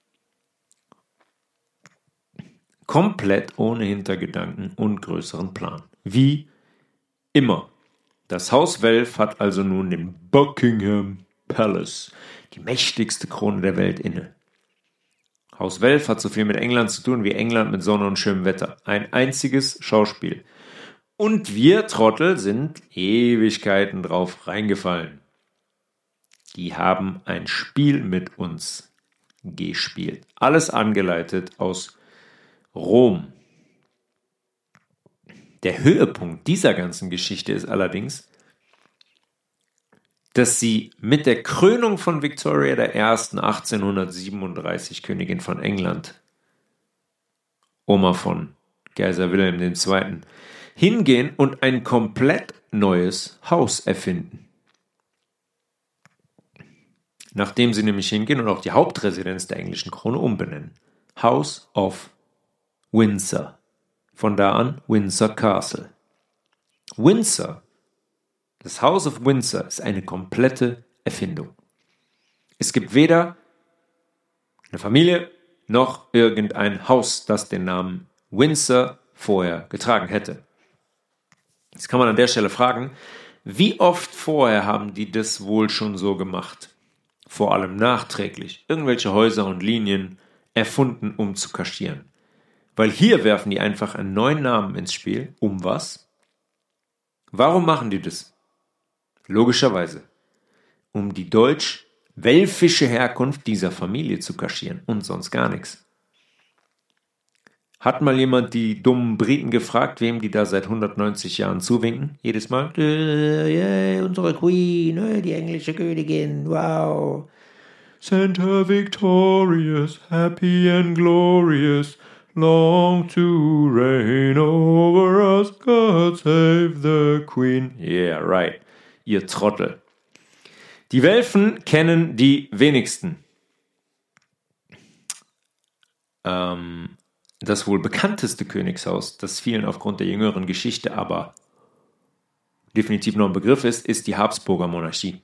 Komplett ohne Hintergedanken und größeren Plan. Wie immer. Das Haus Welf hat also nun den Buckingham Palace, die mächtigste Krone der Welt, inne. Haus Welf hat so viel mit England zu tun wie England mit Sonne und schönem Wetter. Ein einziges Schauspiel. Und wir Trottel sind Ewigkeiten drauf reingefallen. Die haben ein Spiel mit uns gespielt. Alles angeleitet aus Rom. Der Höhepunkt dieser ganzen Geschichte ist allerdings, dass sie mit der Krönung von Victoria I. achtzehnhundertsiebenunddreißig, Königin von England, Oma von Kaiser Wilhelm der Zweite., hingehen und ein komplett neues Haus erfinden. Nachdem sie nämlich hingehen und auch die Hauptresidenz der englischen Krone umbenennen. House of Windsor. Von da an Windsor Castle. Windsor, das House of Windsor, ist eine komplette Erfindung. Es gibt weder eine Familie noch irgendein Haus, das den Namen Windsor vorher getragen hätte. Jetzt kann man an der Stelle fragen, wie oft vorher haben die das wohl schon so gemacht? Vor allem nachträglich. Irgendwelche Häuser und Linien erfunden, um zu kaschieren. Weil hier werfen die einfach einen neuen Namen ins Spiel. Um was? Warum machen die das? Logischerweise, um die deutsch-welfische Herkunft dieser Familie zu kaschieren und sonst gar nichts. Hat mal jemand die dummen Briten gefragt, wem die da seit hundertneunzig Jahren zuwinken? Jedes Mal, äh, yeah, unsere Queen, äh, die englische Königin, wow. Send her victorious, happy and glorious, long to reign over us, God save the Queen. Yeah, right. Ihr Trottel. Die Welfen kennen die wenigsten. Ähm, das wohl bekannteste Königshaus, das vielen aufgrund der jüngeren Geschichte aber definitiv noch ein Begriff ist, ist die Habsburger Monarchie.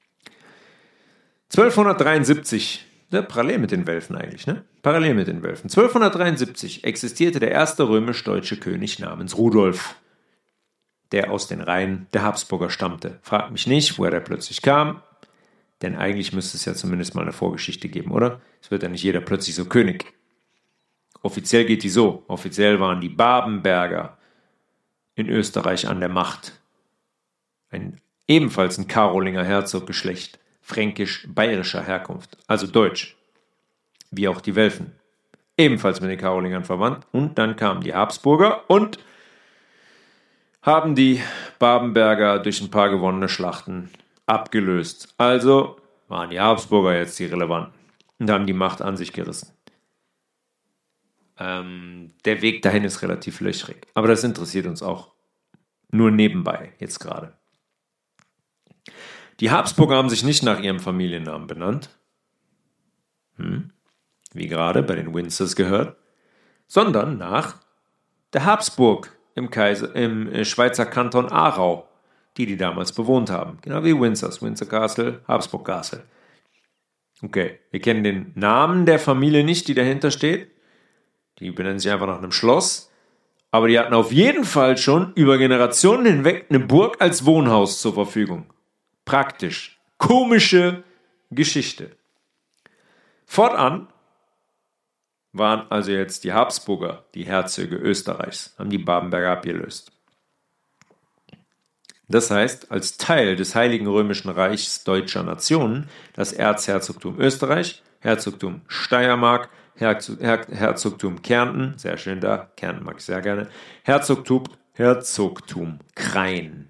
zwölfhundertdreiundsiebzig, ja, parallel mit den Welfen eigentlich, ne? Parallel mit den Welfen. zwölfhundertdreiundsiebzig existierte der erste römisch-deutsche König namens Rudolf, der aus den Reihen der Habsburger stammte. Fragt mich nicht, woher der plötzlich kam, denn eigentlich müsste es ja zumindest mal eine Vorgeschichte geben, oder? Es wird ja nicht jeder plötzlich so König. Offiziell geht die so. Offiziell waren die Babenberger in Österreich an der Macht. Ein, ebenfalls ein Karolinger Herzoggeschlecht, fränkisch-bayerischer Herkunft, also deutsch, wie auch die Welfen. Ebenfalls mit den Karolingern verwandt. Und dann kamen die Habsburger und haben die Babenberger durch ein paar gewonnene Schlachten abgelöst. Also waren die Habsburger jetzt die Relevanten und haben die Macht an sich gerissen. Ähm, der Weg dahin ist relativ löchrig, aber das interessiert uns auch nur nebenbei jetzt gerade. Die Habsburger haben sich nicht nach ihrem Familiennamen benannt, hm, wie gerade bei den Windsors gehört, sondern nach der Habsburg im, Kaiser, im Schweizer Kanton Aarau, die die damals bewohnt haben. Genau wie Windsors, Windsor Castle, Habsburg Castle. Okay, wir kennen den Namen der Familie nicht, die dahinter steht. Die benennen sich einfach nach einem Schloss. Aber die hatten auf jeden Fall schon über Generationen hinweg eine Burg als Wohnhaus zur Verfügung. Praktisch. Komische Geschichte. Fortan waren also jetzt die Habsburger, die Herzöge Österreichs, haben die Babenberger abgelöst. Das heißt, als Teil des Heiligen Römischen Reichs deutscher Nationen, das Erzherzogtum Österreich, Herzogtum Steiermark, Herzog, Her- Herzogtum Kärnten, sehr schön da, Kärnten mag ich sehr gerne, Herzogtum, Herzogtum Krain.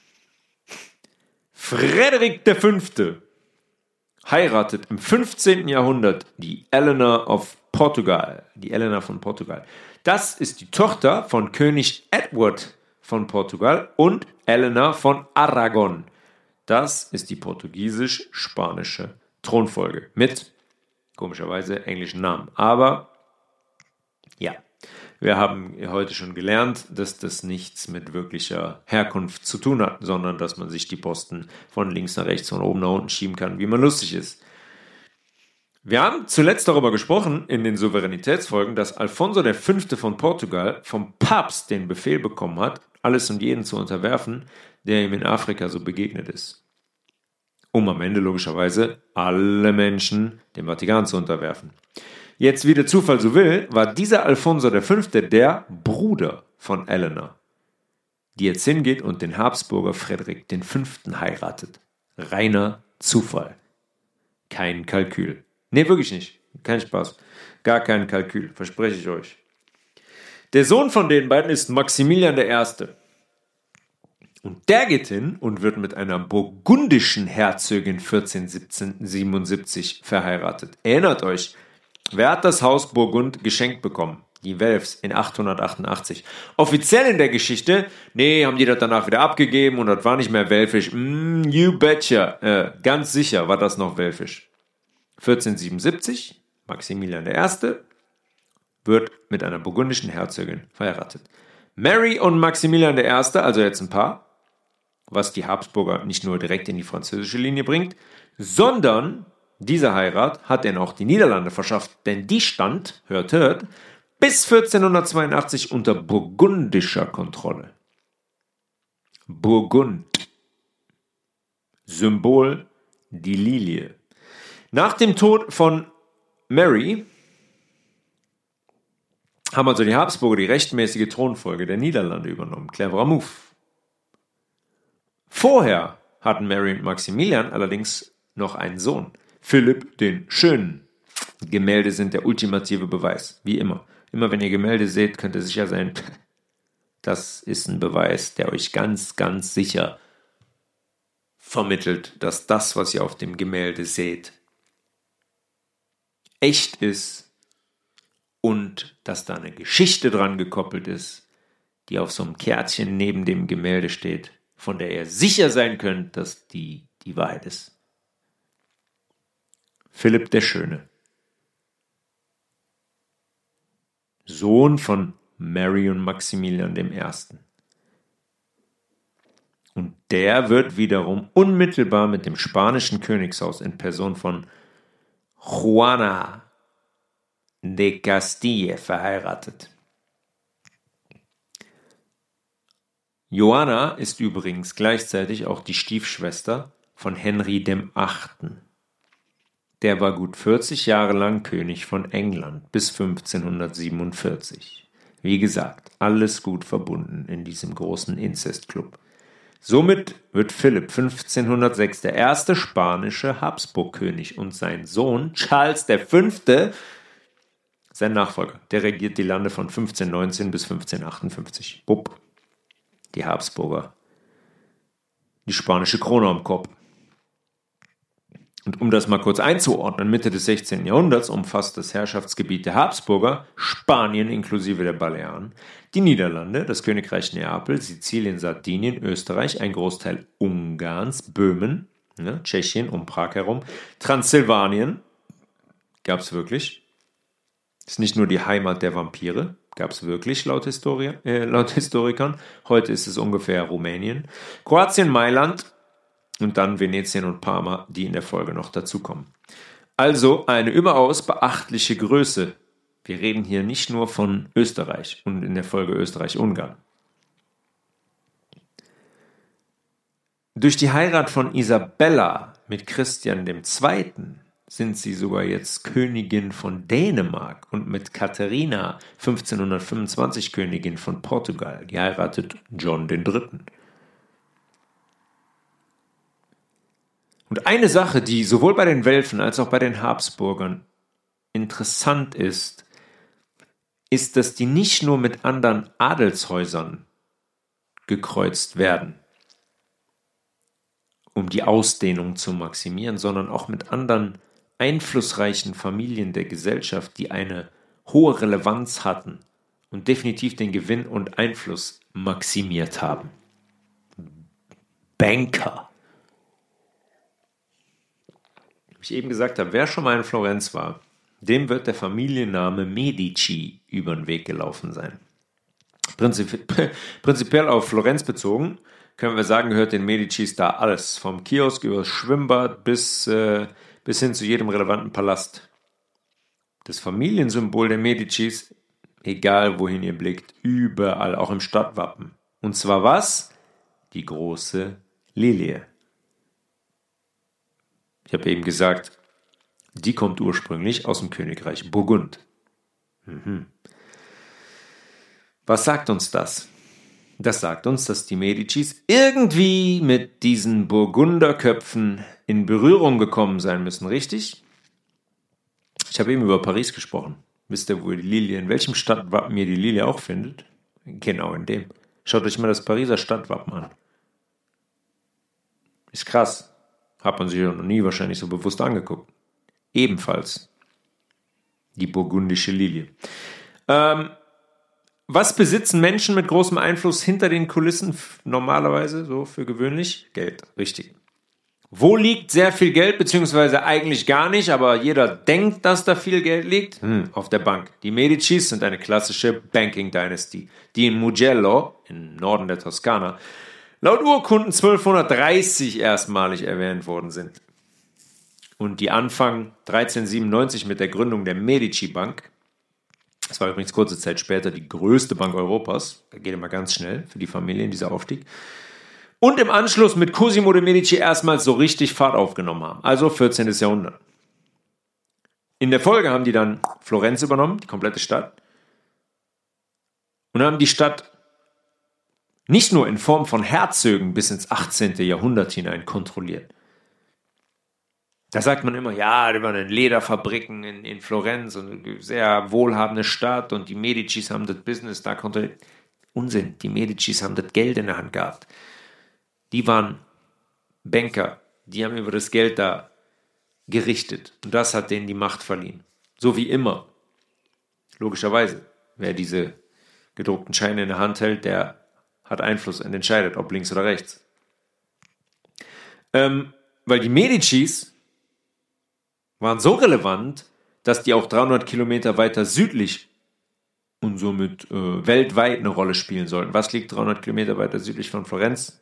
Frederik der Fünfte heiratet im fünfzehnten Jahrhundert die Eleanor of Portugal, die Eleanor von Portugal. Das ist die Tochter von König Edward von Portugal und Eleanor von Aragon. Das ist die portugiesisch-spanische Thronfolge mit, komischerweise, englischen Namen. Aber, ja, wir haben heute schon gelernt, dass das nichts mit wirklicher Herkunft zu tun hat, sondern dass man sich die Posten von links nach rechts, von oben nach unten schieben kann, wie man lustig ist. Wir haben zuletzt darüber gesprochen in den Souveränitätsfolgen, dass Alfonso der Fünfte von Portugal vom Papst den Befehl bekommen hat, alles und jeden zu unterwerfen, der ihm in Afrika so begegnet ist. Um am Ende logischerweise alle Menschen dem Vatikan zu unterwerfen. Jetzt, wie der Zufall so will, war dieser Alfonso der Fünfte der Bruder von Eleanor, die jetzt hingeht und den Habsburger Frederik den Fünften heiratet. Reiner Zufall. Kein Kalkül. Nee, wirklich nicht. Kein Spaß. Gar kein Kalkül, verspreche ich euch. Der Sohn von den beiden ist Maximilian der Erste. Und der geht hin und wird mit einer burgundischen Herzogin vierzehnhundertsiebenundsiebzig verheiratet. Erinnert euch, wer hat das Haus Burgund geschenkt bekommen? Die Welfs in achthundertachtundachtzig. Offiziell in der Geschichte, nee, haben die das danach wieder abgegeben und das war nicht mehr welfisch. Mm, you betcha. Äh, ganz sicher war das noch welfisch. vierzehnhundertsiebenundsiebzig, Maximilian der Erste, wird mit einer burgundischen Herzogin verheiratet. Mary und Maximilian der Erste, also jetzt ein Paar, was die Habsburger nicht nur direkt in die französische Linie bringt, sondern diese Heirat hat ihnen auch die Niederlande verschafft, denn die stand, hört, hört, bis vierzehnhundertzweiundachtzig unter burgundischer Kontrolle. Burgund. Symbol die Lilie. Nach dem Tod von Mary haben also die Habsburger die rechtmäßige Thronfolge der Niederlande übernommen. Cleverer Move. Vorher hatten Mary und Maximilian allerdings noch einen Sohn, Philipp den Schönen. Gemälde sind der ultimative Beweis, wie immer. Immer wenn ihr Gemälde seht, könnt ihr sicher sein, das ist ein Beweis, der euch ganz, ganz sicher vermittelt, dass das, was ihr auf dem Gemälde seht, echt ist und dass da eine Geschichte dran gekoppelt ist, die auf so einem Kärtchen neben dem Gemälde steht, von der ihr sicher sein könnt, dass die die Wahrheit ist. Philipp der Schöne. Sohn von Mary und Maximilian dem Ersten. Und der wird wiederum unmittelbar mit dem spanischen Königshaus in Person von Juana de Castilla verheiratet. Johanna ist übrigens gleichzeitig auch die Stiefschwester von Henry dem Achten. Der war gut vierzig Jahre lang König von England bis fünfzehnhundertsiebenundvierzig. Wie gesagt, alles gut verbunden in diesem großen Inzestclub. Somit wird Philipp fünfzehnhundertsechs der erste spanische Habsburgkönig und sein Sohn Charles der Fünfte sein Nachfolger. Der regiert die Lande von fünfzehnhundertneunzehn bis fünfzehnhundertachtundfünfzig. Bupp. Die Habsburger. Die spanische Krone am Kopf. Und um das mal kurz einzuordnen, Mitte des sechzehnten Jahrhunderts umfasst das Herrschaftsgebiet der Habsburger Spanien inklusive der Balearen, die Niederlande, das Königreich Neapel, Sizilien, Sardinien, Österreich, ein Großteil Ungarns, Böhmen, ne, Tschechien um Prag herum, Transsilvanien, gab es wirklich, ist nicht nur die Heimat der Vampire, gab es wirklich laut, Historia, äh, laut Historikern, heute ist es ungefähr Rumänien, Kroatien, Mailand, und dann Venetien und Parma, die in der Folge noch dazukommen. Also eine überaus beachtliche Größe. Wir reden hier nicht nur von Österreich und in der Folge Österreich-Ungarn. Durch die Heirat von Isabella mit Christian der Zweite sind sie sogar jetzt Königin von Dänemark und mit Katharina fünfzehnhundertfünfundzwanzig Königin von Portugal. Die heiratet John der Dritte. Und eine Sache, die sowohl bei den Welfen als auch bei den Habsburgern interessant ist, ist, dass die nicht nur mit anderen Adelshäusern gekreuzt werden, um die Ausdehnung zu maximieren, sondern auch mit anderen einflussreichen Familien der Gesellschaft, die eine hohe Relevanz hatten und definitiv den Gewinn und Einfluss maximiert haben. Banker. Ich eben gesagt habe, wer schon mal in Florenz war, dem wird der Familienname Medici über den Weg gelaufen sein. Prinzip, prinzipiell auf Florenz bezogen, können wir sagen, gehört den Medicis da alles, vom Kiosk über das Schwimmbad bis, äh, bis hin zu jedem relevanten Palast. Das Familiensymbol der Medicis, egal wohin ihr blickt, überall, auch im Stadtwappen. Und zwar was? Die große Lilie. Ich habe eben gesagt, die kommt ursprünglich aus dem Königreich Burgund. Mhm. Was sagt uns das? Das sagt uns, dass die Medicis irgendwie mit diesen Burgunderköpfen in Berührung gekommen sein müssen, richtig? Ich habe eben über Paris gesprochen. Wisst ihr, wo ihr die Lilie, in welchem Stadtwappen ihr die Lilie auch findet? Genau in dem. Schaut euch mal das Pariser Stadtwappen an. Ist krass. Hat man sich noch nie wahrscheinlich so bewusst angeguckt. Ebenfalls die burgundische Lilie. Ähm, was besitzen Menschen mit großem Einfluss hinter den Kulissen normalerweise, so für gewöhnlich? Geld, richtig. Wo liegt sehr viel Geld, beziehungsweise eigentlich gar nicht, aber jeder denkt, dass da viel Geld liegt? Hm, auf der Bank. Die Medicis sind eine klassische Banking-Dynasty, die in Mugello, im Norden der Toskana, laut Urkunden zwölfhundertdreißig erstmalig erwähnt worden sind. Und die Anfang dreizehnhundertsiebenundneunzig mit der Gründung der Medici-Bank, das war übrigens kurze Zeit später die größte Bank Europas, da geht immer ganz schnell für die Familien dieser Aufstieg, und im Anschluss mit Cosimo de' Medici erstmals so richtig Fahrt aufgenommen haben, also vierzehnten. Jahrhundert. In der Folge haben die dann Florenz übernommen, die komplette Stadt, und haben die Stadt nicht nur in Form von Herzögen bis ins achtzehnten. Jahrhundert hinein kontrolliert. Da sagt man immer, ja, da waren Lederfabriken in, in Florenz und eine sehr wohlhabende Stadt und die Medicis haben das Business da kontrolliert. Unsinn, die Medicis haben das Geld in der Hand gehabt. Die waren Banker, die haben über das Geld da gerichtet und das hat denen die Macht verliehen. So wie immer. Logischerweise, wer diese gedruckten Scheine in der Hand hält, der hat Einfluss und entscheidet, ob links oder rechts. Ähm, weil die Medicis waren so relevant, dass die auch dreihundert Kilometer weiter südlich und somit äh, weltweit eine Rolle spielen sollten. Was liegt dreihundert Kilometer weiter südlich von Florenz?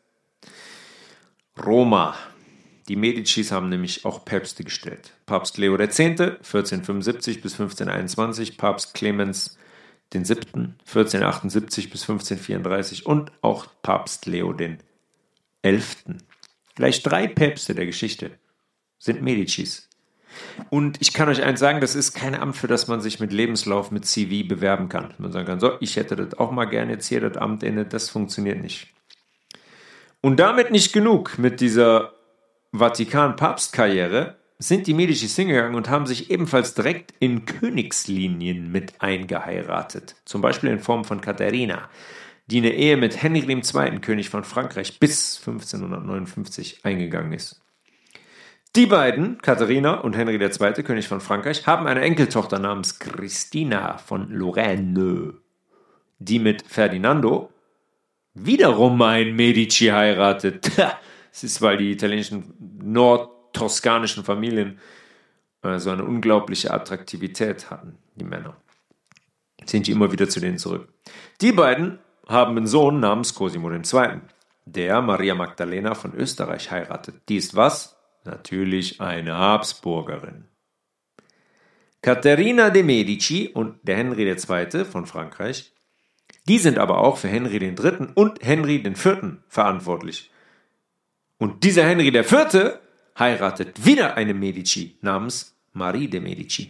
Roma. Die Medicis haben nämlich auch Päpste gestellt. Papst Leo der Zehnte, vierzehnhundertfünfundsiebzig bis fünfzehnhunderteinundzwanzig, Papst Clemens den Siebten, vierzehnhundertachtundsiebzig bis fünfzehnhundertvierunddreißig und auch Papst Leo den Elften. Gleich drei Päpste der Geschichte sind Medicis. Und ich kann euch eins sagen, das ist kein Amt, für das man sich mit Lebenslauf, mit C V bewerben kann. Man sagen kann, so, ich hätte das auch mal gerne jetzt hier, das Amt inne, das funktioniert nicht. Und damit nicht genug mit dieser Vatikan-Papstkarriere sind die Medicis hingegangen und haben sich ebenfalls direkt in Königslinien mit eingeheiratet. Zum Beispiel in Form von Katharina, die eine Ehe mit Henry dem Zweiten, König von Frankreich, bis fünfzehnhundertneunundfünfzig eingegangen ist. Die beiden, Katharina und Henry der Zweite, König von Frankreich, haben eine Enkeltochter namens Christina von Lorraine, die mit Ferdinando wiederum ein Medici heiratet. Das ist, weil die italienischen nordtoskanischen Familien äh, so eine unglaubliche Attraktivität hatten, die Männer. Sind die immer wieder zu denen zurück. Die beiden haben einen Sohn namens Cosimo der Zweite, der Maria Magdalena von Österreich heiratet. Die ist was? Natürlich eine Habsburgerin. Caterina de' Medici und der Henry der Zweite von Frankreich, die sind aber auch für Henry den Dritten und Henry den Vierten verantwortlich. Und dieser Henry der Vierte heiratet wieder eine Medici namens Marie de' Medici.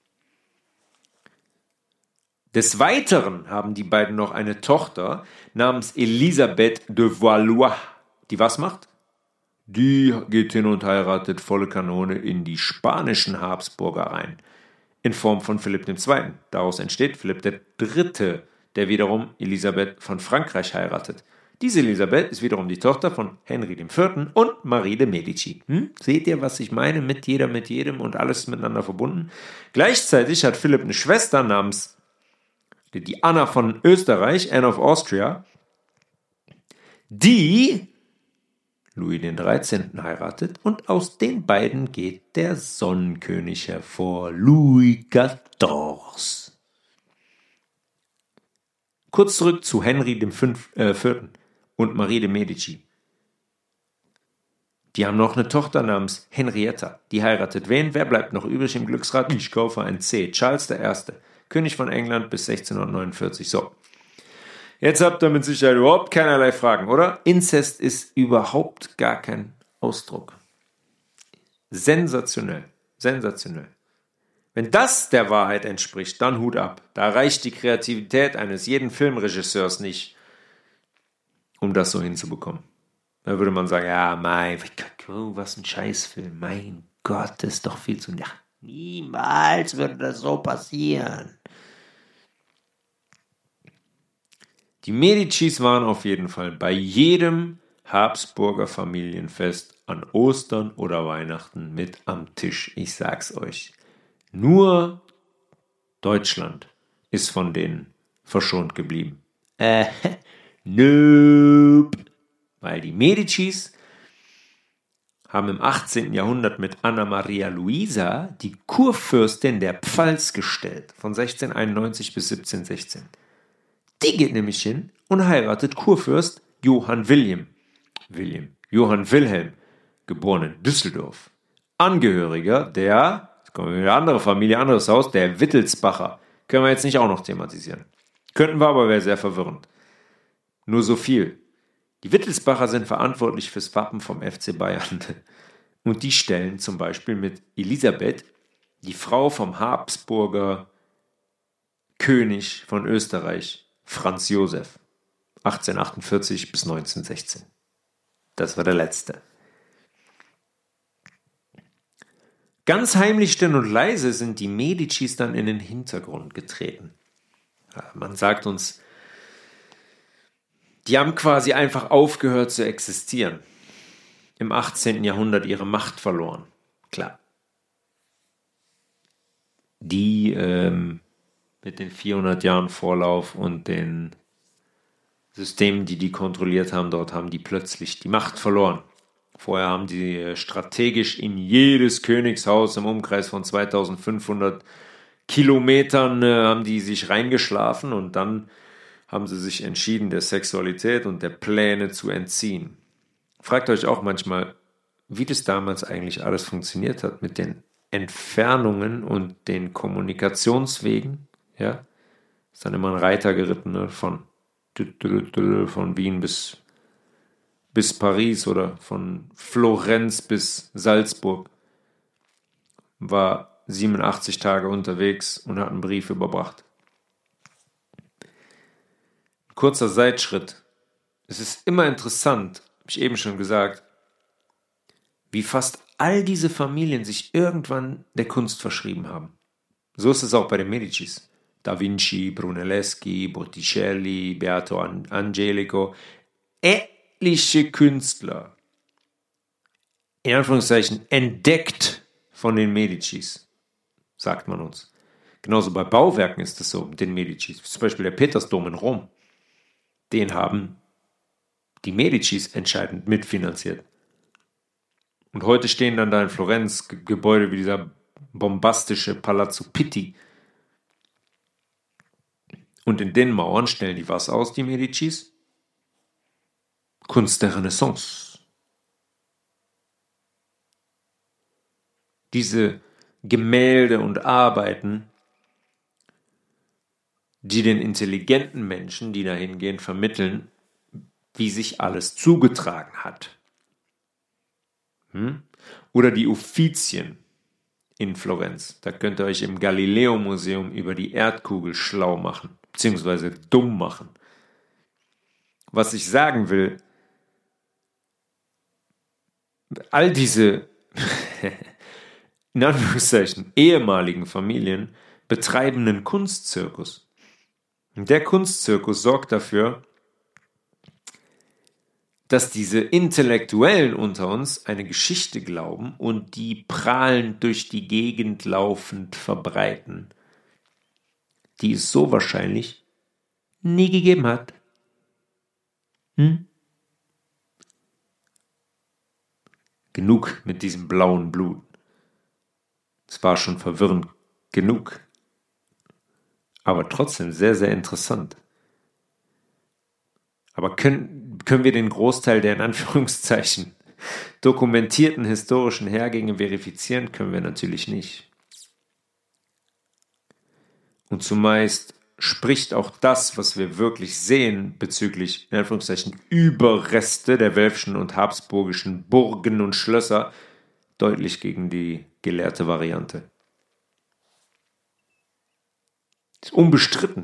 Des Weiteren haben die beiden noch eine Tochter namens Elisabeth de Valois, die was macht? Die geht hin und heiratet volle Kanone in die spanischen Habsburger rein, in Form von Philipp der Zweite. Daraus entsteht Philipp der Dritte, der wiederum Elisabeth von Frankreich heiratet. Diese Elisabeth ist wiederum die Tochter von Henry dem Vierten und Marie de' Medici. Hm? Seht ihr, was ich meine? Mit jeder, mit jedem und alles miteinander verbunden. Gleichzeitig hat Philipp eine Schwester namens die Anna von Österreich, Anne of Austria, die Louis den Dreizehnten heiratet und aus den beiden geht der Sonnenkönig hervor, Louis der Vierzehnte. Kurz zurück zu Henry dem Vierten und Marie de' Medici. Die haben noch eine Tochter namens Henrietta. Die heiratet wen? Wer bleibt noch übrig im Glücksrad? Ich kaufe ein C. Charles der Erste, König von England bis sechzehnhundertneunundvierzig. So. Jetzt habt ihr mit Sicherheit überhaupt keinerlei Fragen, oder? Inzest ist überhaupt gar kein Ausdruck. Sensationell. Sensationell. Wenn das der Wahrheit entspricht, dann Hut ab. Da reicht die Kreativität eines jeden Filmregisseurs nicht, um das so hinzubekommen. Da würde man sagen, ja, mein, oh, was ein Scheißfilm. Mein Gott, das ist doch viel zu... Ja, niemals würde das so passieren. Die Medicis waren auf jeden Fall bei jedem Habsburger Familienfest an Ostern oder Weihnachten mit am Tisch. Ich sag's euch. Nur Deutschland ist von denen verschont geblieben. Äh, nope. Weil die Medicis haben im achtzehnten. Jahrhundert mit Anna Maria Luisa die Kurfürstin der Pfalz gestellt, von sechzehnhunderteinundneunzig bis siebzehnhundertsechzehn. Die geht nämlich hin und heiratet Kurfürst Johann William. William. Johann Wilhelm, geboren in Düsseldorf. Angehöriger der, jetzt kommen wir wieder andere Familie, anderes Haus, der Wittelsbacher. Können wir jetzt nicht auch noch thematisieren. Könnten wir, aber wäre sehr verwirrend. Nur so viel. Die Wittelsbacher sind verantwortlich fürs Wappen vom F C Bayern. Und die stellen zum Beispiel mit Elisabeth, die Frau vom Habsburger König von Österreich, Franz Josef, achtzehnhundertachtundvierzig bis neunzehnhundertsechzehn. Das war der letzte. Ganz heimlich, still und leise sind die Medicis dann in den Hintergrund getreten. Man sagt uns, die haben quasi einfach aufgehört zu existieren. Im achtzehnten. Jahrhundert ihre Macht verloren. Klar. Die ähm, mit den vierhundert Jahren Vorlauf und den Systemen, die die kontrolliert haben, dort haben die plötzlich die Macht verloren. Vorher haben die strategisch in jedes Königshaus im Umkreis von zweitausendfünfhundert Kilometern äh, haben die sich reingeschlafen und dann haben sie sich entschieden, der Sexualität und der Pläne zu entziehen. Fragt euch auch manchmal, wie das damals eigentlich alles funktioniert hat mit den Entfernungen und den Kommunikationswegen. Ja, ist dann immer ein Reiter geritten, ne? von, von Wien bis, bis Paris oder von Florenz bis Salzburg. War siebenundachtzig Tage unterwegs und hat einen Brief überbracht. Kurzer Seitschritt. Es ist immer interessant, habe ich eben schon gesagt, wie fast all diese Familien sich irgendwann der Kunst verschrieben haben. So ist es auch bei den Medicis. Da Vinci, Brunelleschi, Botticelli, Beato Angelico, etliche Künstler, in Anführungszeichen, entdeckt von den Medicis, sagt man uns. Genauso bei Bauwerken ist es so, mit den Medicis. Zum Beispiel der Petersdom in Rom. Den haben die Medicis entscheidend mitfinanziert. Und heute stehen dann da in Florenz G- Gebäude wie dieser bombastische Palazzo Pitti. Und in den Mauern stellen die was aus, die Medicis? Kunst der Renaissance. Diese Gemälde und Arbeiten, die den intelligenten Menschen, die da hingehen, vermitteln, wie sich alles zugetragen hat. Hm? Oder die Uffizien in Florenz. Da könnt ihr euch im Galileo-Museum über die Erdkugel schlau machen, beziehungsweise dumm machen. Was ich sagen will, all diese in Anführungszeichen ehemaligen Familien betreiben einen Kunstzirkus. Und der Kunstzirkus sorgt dafür, dass diese Intellektuellen unter uns eine Geschichte glauben und die prahlend durch die Gegend laufend verbreiten, die es so wahrscheinlich nie gegeben hat. Hm? Genug mit diesem blauen Blut. Es war schon verwirrend genug. Aber trotzdem sehr, sehr interessant. Aber können, können wir den Großteil der in Anführungszeichen dokumentierten historischen Hergänge verifizieren? Können wir natürlich nicht. Und zumeist spricht auch das, was wir wirklich sehen, bezüglich in Anführungszeichen Überreste der welfschen und habsburgischen Burgen und Schlösser, deutlich gegen die gelehrte Variante. Es ist unbestritten,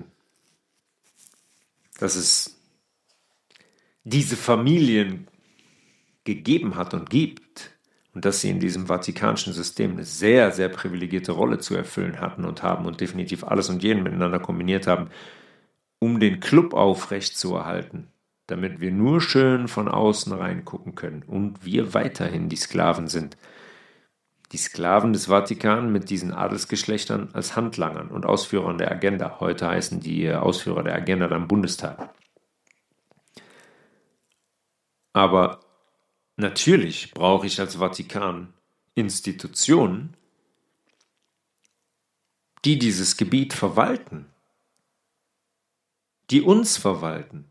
dass es diese Familien gegeben hat und gibt und dass sie in diesem vatikanischen System eine sehr, sehr privilegierte Rolle zu erfüllen hatten und haben und definitiv alles und jeden miteinander kombiniert haben, um den Club aufrechtzuerhalten. damit wir nur schön von außen reingucken können und wir weiterhin die Sklaven sind. Die Sklaven des Vatikan mit diesen Adelsgeschlechtern als Handlangern und Ausführern der Agenda. Heute heißen die Ausführer der Agenda dann Bundestag. Aber natürlich brauche ich als Vatikan Institutionen, die dieses Gebiet verwalten, die uns verwalten.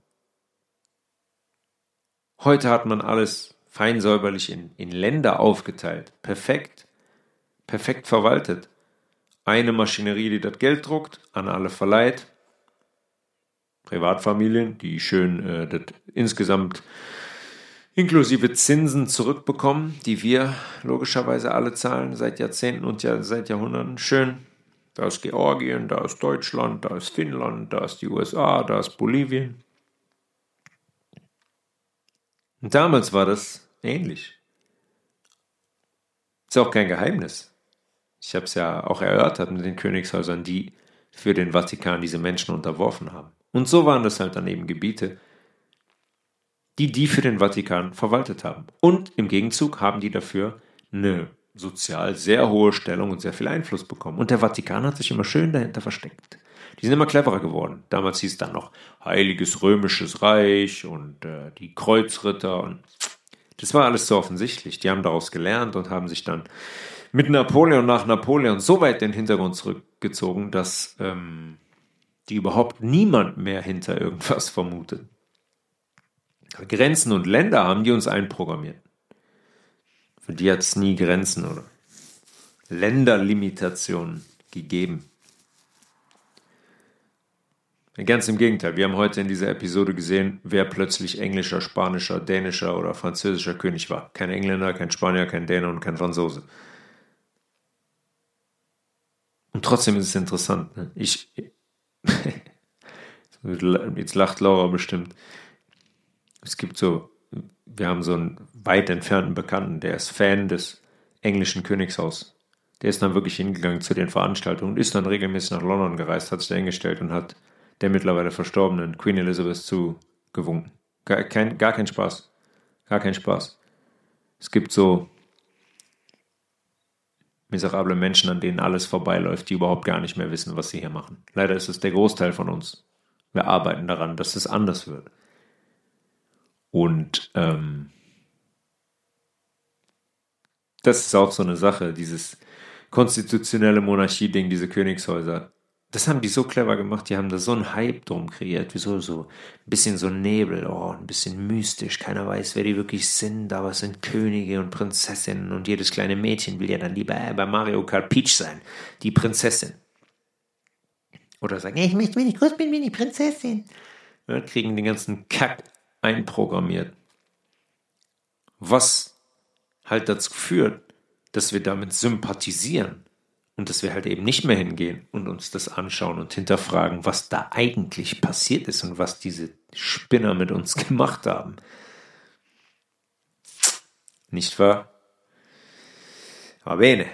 Heute hat man alles fein säuberlich in, in Länder aufgeteilt, perfekt, perfekt verwaltet. Eine Maschinerie, die das Geld druckt, an alle verleiht, Privatfamilien, die schön äh, das insgesamt inklusive Zinsen zurückbekommen, die wir logischerweise alle zahlen seit Jahrzehnten und ja, seit Jahrhunderten. Schön. Da ist Georgien, da ist Deutschland, da ist Finnland, da ist die U S A, da ist Bolivien. Und damals war das ähnlich. Ist auch kein Geheimnis. Ich habe es ja auch erörtert mit den Königshäusern, die für den Vatikan diese Menschen unterworfen haben. Und so waren das halt dann eben Gebiete, die die für den Vatikan verwaltet haben. Und im Gegenzug haben die dafür eine sozial sehr hohe Stellung und sehr viel Einfluss bekommen. Und der Vatikan hat sich immer schön dahinter versteckt. Die sind immer cleverer geworden. Damals hieß es dann noch Heiliges Römisches Reich und äh, die Kreuzritter. Und das war alles so offensichtlich. Die haben daraus gelernt und haben sich dann mit Napoleon nach Napoleon so weit in den Hintergrund zurückgezogen, dass ähm, die überhaupt niemand mehr hinter irgendwas vermutet. Grenzen und Länder haben die uns einprogrammiert. Für die hat es nie Grenzen oder Länderlimitationen gegeben. Ganz im Gegenteil, wir haben heute in dieser Episode gesehen, wer plötzlich englischer, spanischer, dänischer oder französischer König war. Kein Engländer, kein Spanier, kein Däne und kein Franzose. Und trotzdem ist es interessant. Ne? Ich, jetzt lacht Laura bestimmt. Es gibt so, wir haben so einen weit entfernten Bekannten, der ist Fan des englischen Königshaus. Der ist dann wirklich hingegangen zu den Veranstaltungen und ist dann regelmäßig nach London gereist, hat sich da hingestellt und hat der mittlerweile verstorbenen Queen Elizabeth zugewunken. Gar kein, gar kein Spaß. Gar kein Spaß. Es gibt so miserable Menschen, an denen alles vorbeiläuft, die überhaupt gar nicht mehr wissen, was sie hier machen. Leider ist es der Großteil von uns. Wir arbeiten daran, dass es anders wird. Und ähm, das ist auch so eine Sache, dieses konstitutionelle Monarchie-Ding, diese Königshäuser. Das haben die so clever gemacht, die haben da so einen Hype drum kreiert, wieso so ein bisschen so Nebel, oh, ein bisschen mystisch, keiner weiß, wer die wirklich sind, aber es sind Könige und Prinzessinnen und jedes kleine Mädchen will ja dann lieber äh, bei Mario Kart Peach sein, die Prinzessin. Oder sagen, ich möchte, wenn ich groß bin, bin ich Prinzessin. Ja, kriegen den ganzen Kack einprogrammiert. Was halt dazu führt, dass wir damit sympathisieren. Und dass wir halt eben nicht mehr hingehen und uns das anschauen und hinterfragen, was da eigentlich passiert ist und was diese Spinner mit uns gemacht haben. Nicht wahr? Aber bene.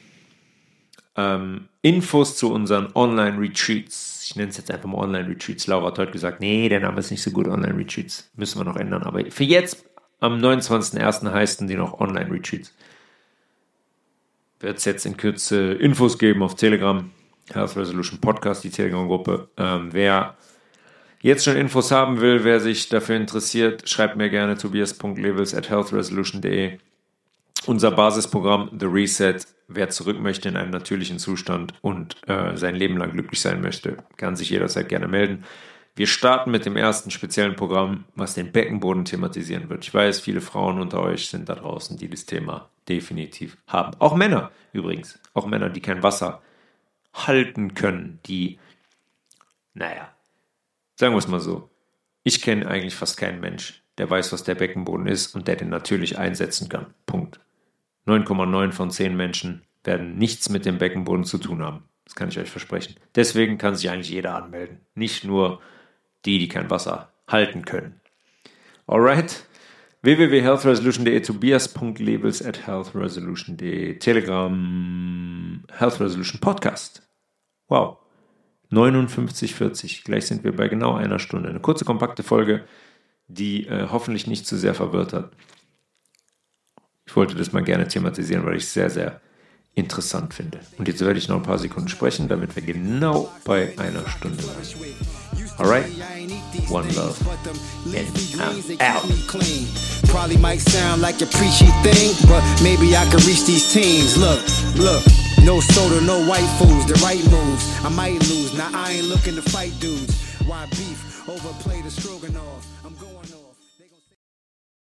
Ähm, Infos zu unseren Online-Retreats. Ich nenne es jetzt einfach mal Online-Retreats. Laura hat heute gesagt, nee, der Name ist nicht so gut, Online-Retreats. Müssen wir noch ändern. Aber für jetzt, am neunundzwanzigsten ersten heißen die noch Online-Retreats. Wird es jetzt in Kürze Infos geben auf Telegram, Health Resolution Podcast, die Telegram-Gruppe. Ähm, wer jetzt schon Infos haben will, wer sich dafür interessiert, schreibt mir gerne tobias punkt levels at health resolution punkt de. Unser Basisprogramm The Reset, wer zurück möchte in einem natürlichen Zustand und äh, sein Leben lang glücklich sein möchte, kann sich jederzeit gerne melden. Wir starten mit dem ersten speziellen Programm, was den Beckenboden thematisieren wird. Ich weiß, viele Frauen unter euch sind da draußen, die das Thema definitiv haben. Auch Männer übrigens. Auch Männer, die kein Wasser halten können. Die, naja, sagen wir es mal so. Ich kenne eigentlich fast keinen Mensch, der weiß, was der Beckenboden ist und der den natürlich einsetzen kann. Punkt. neun Komma neun von zehn Menschen werden nichts mit dem Beckenboden zu tun haben. Das kann ich euch versprechen. Deswegen kann sich eigentlich jeder anmelden. Nicht nur die, die kein Wasser halten können. Alright. w w w punkt health resolution punkt de, tobias punkt levels at health resolution punkt de, Telegram, Health Resolution Podcast. Wow. neunundfünfzig vierzig. Gleich sind wir bei genau einer Stunde. Eine kurze, kompakte Folge, die äh, hoffentlich nicht zu sehr verwirrt hat. Ich wollte das mal gerne thematisieren, weil ich es sehr, sehr interessant finde. Und jetzt werde ich noch ein paar Sekunden sprechen, damit wir genau bei einer Stunde sind. Alright? One love. And I'm out. Probably might sound like a preachy thing, but maybe I could reach these teens. Look, look. No soda, no white foods, the right moves. I might lose, now I ain't looking to fight dudes. Why beef? Overplay the Stroganoff. I'm going on.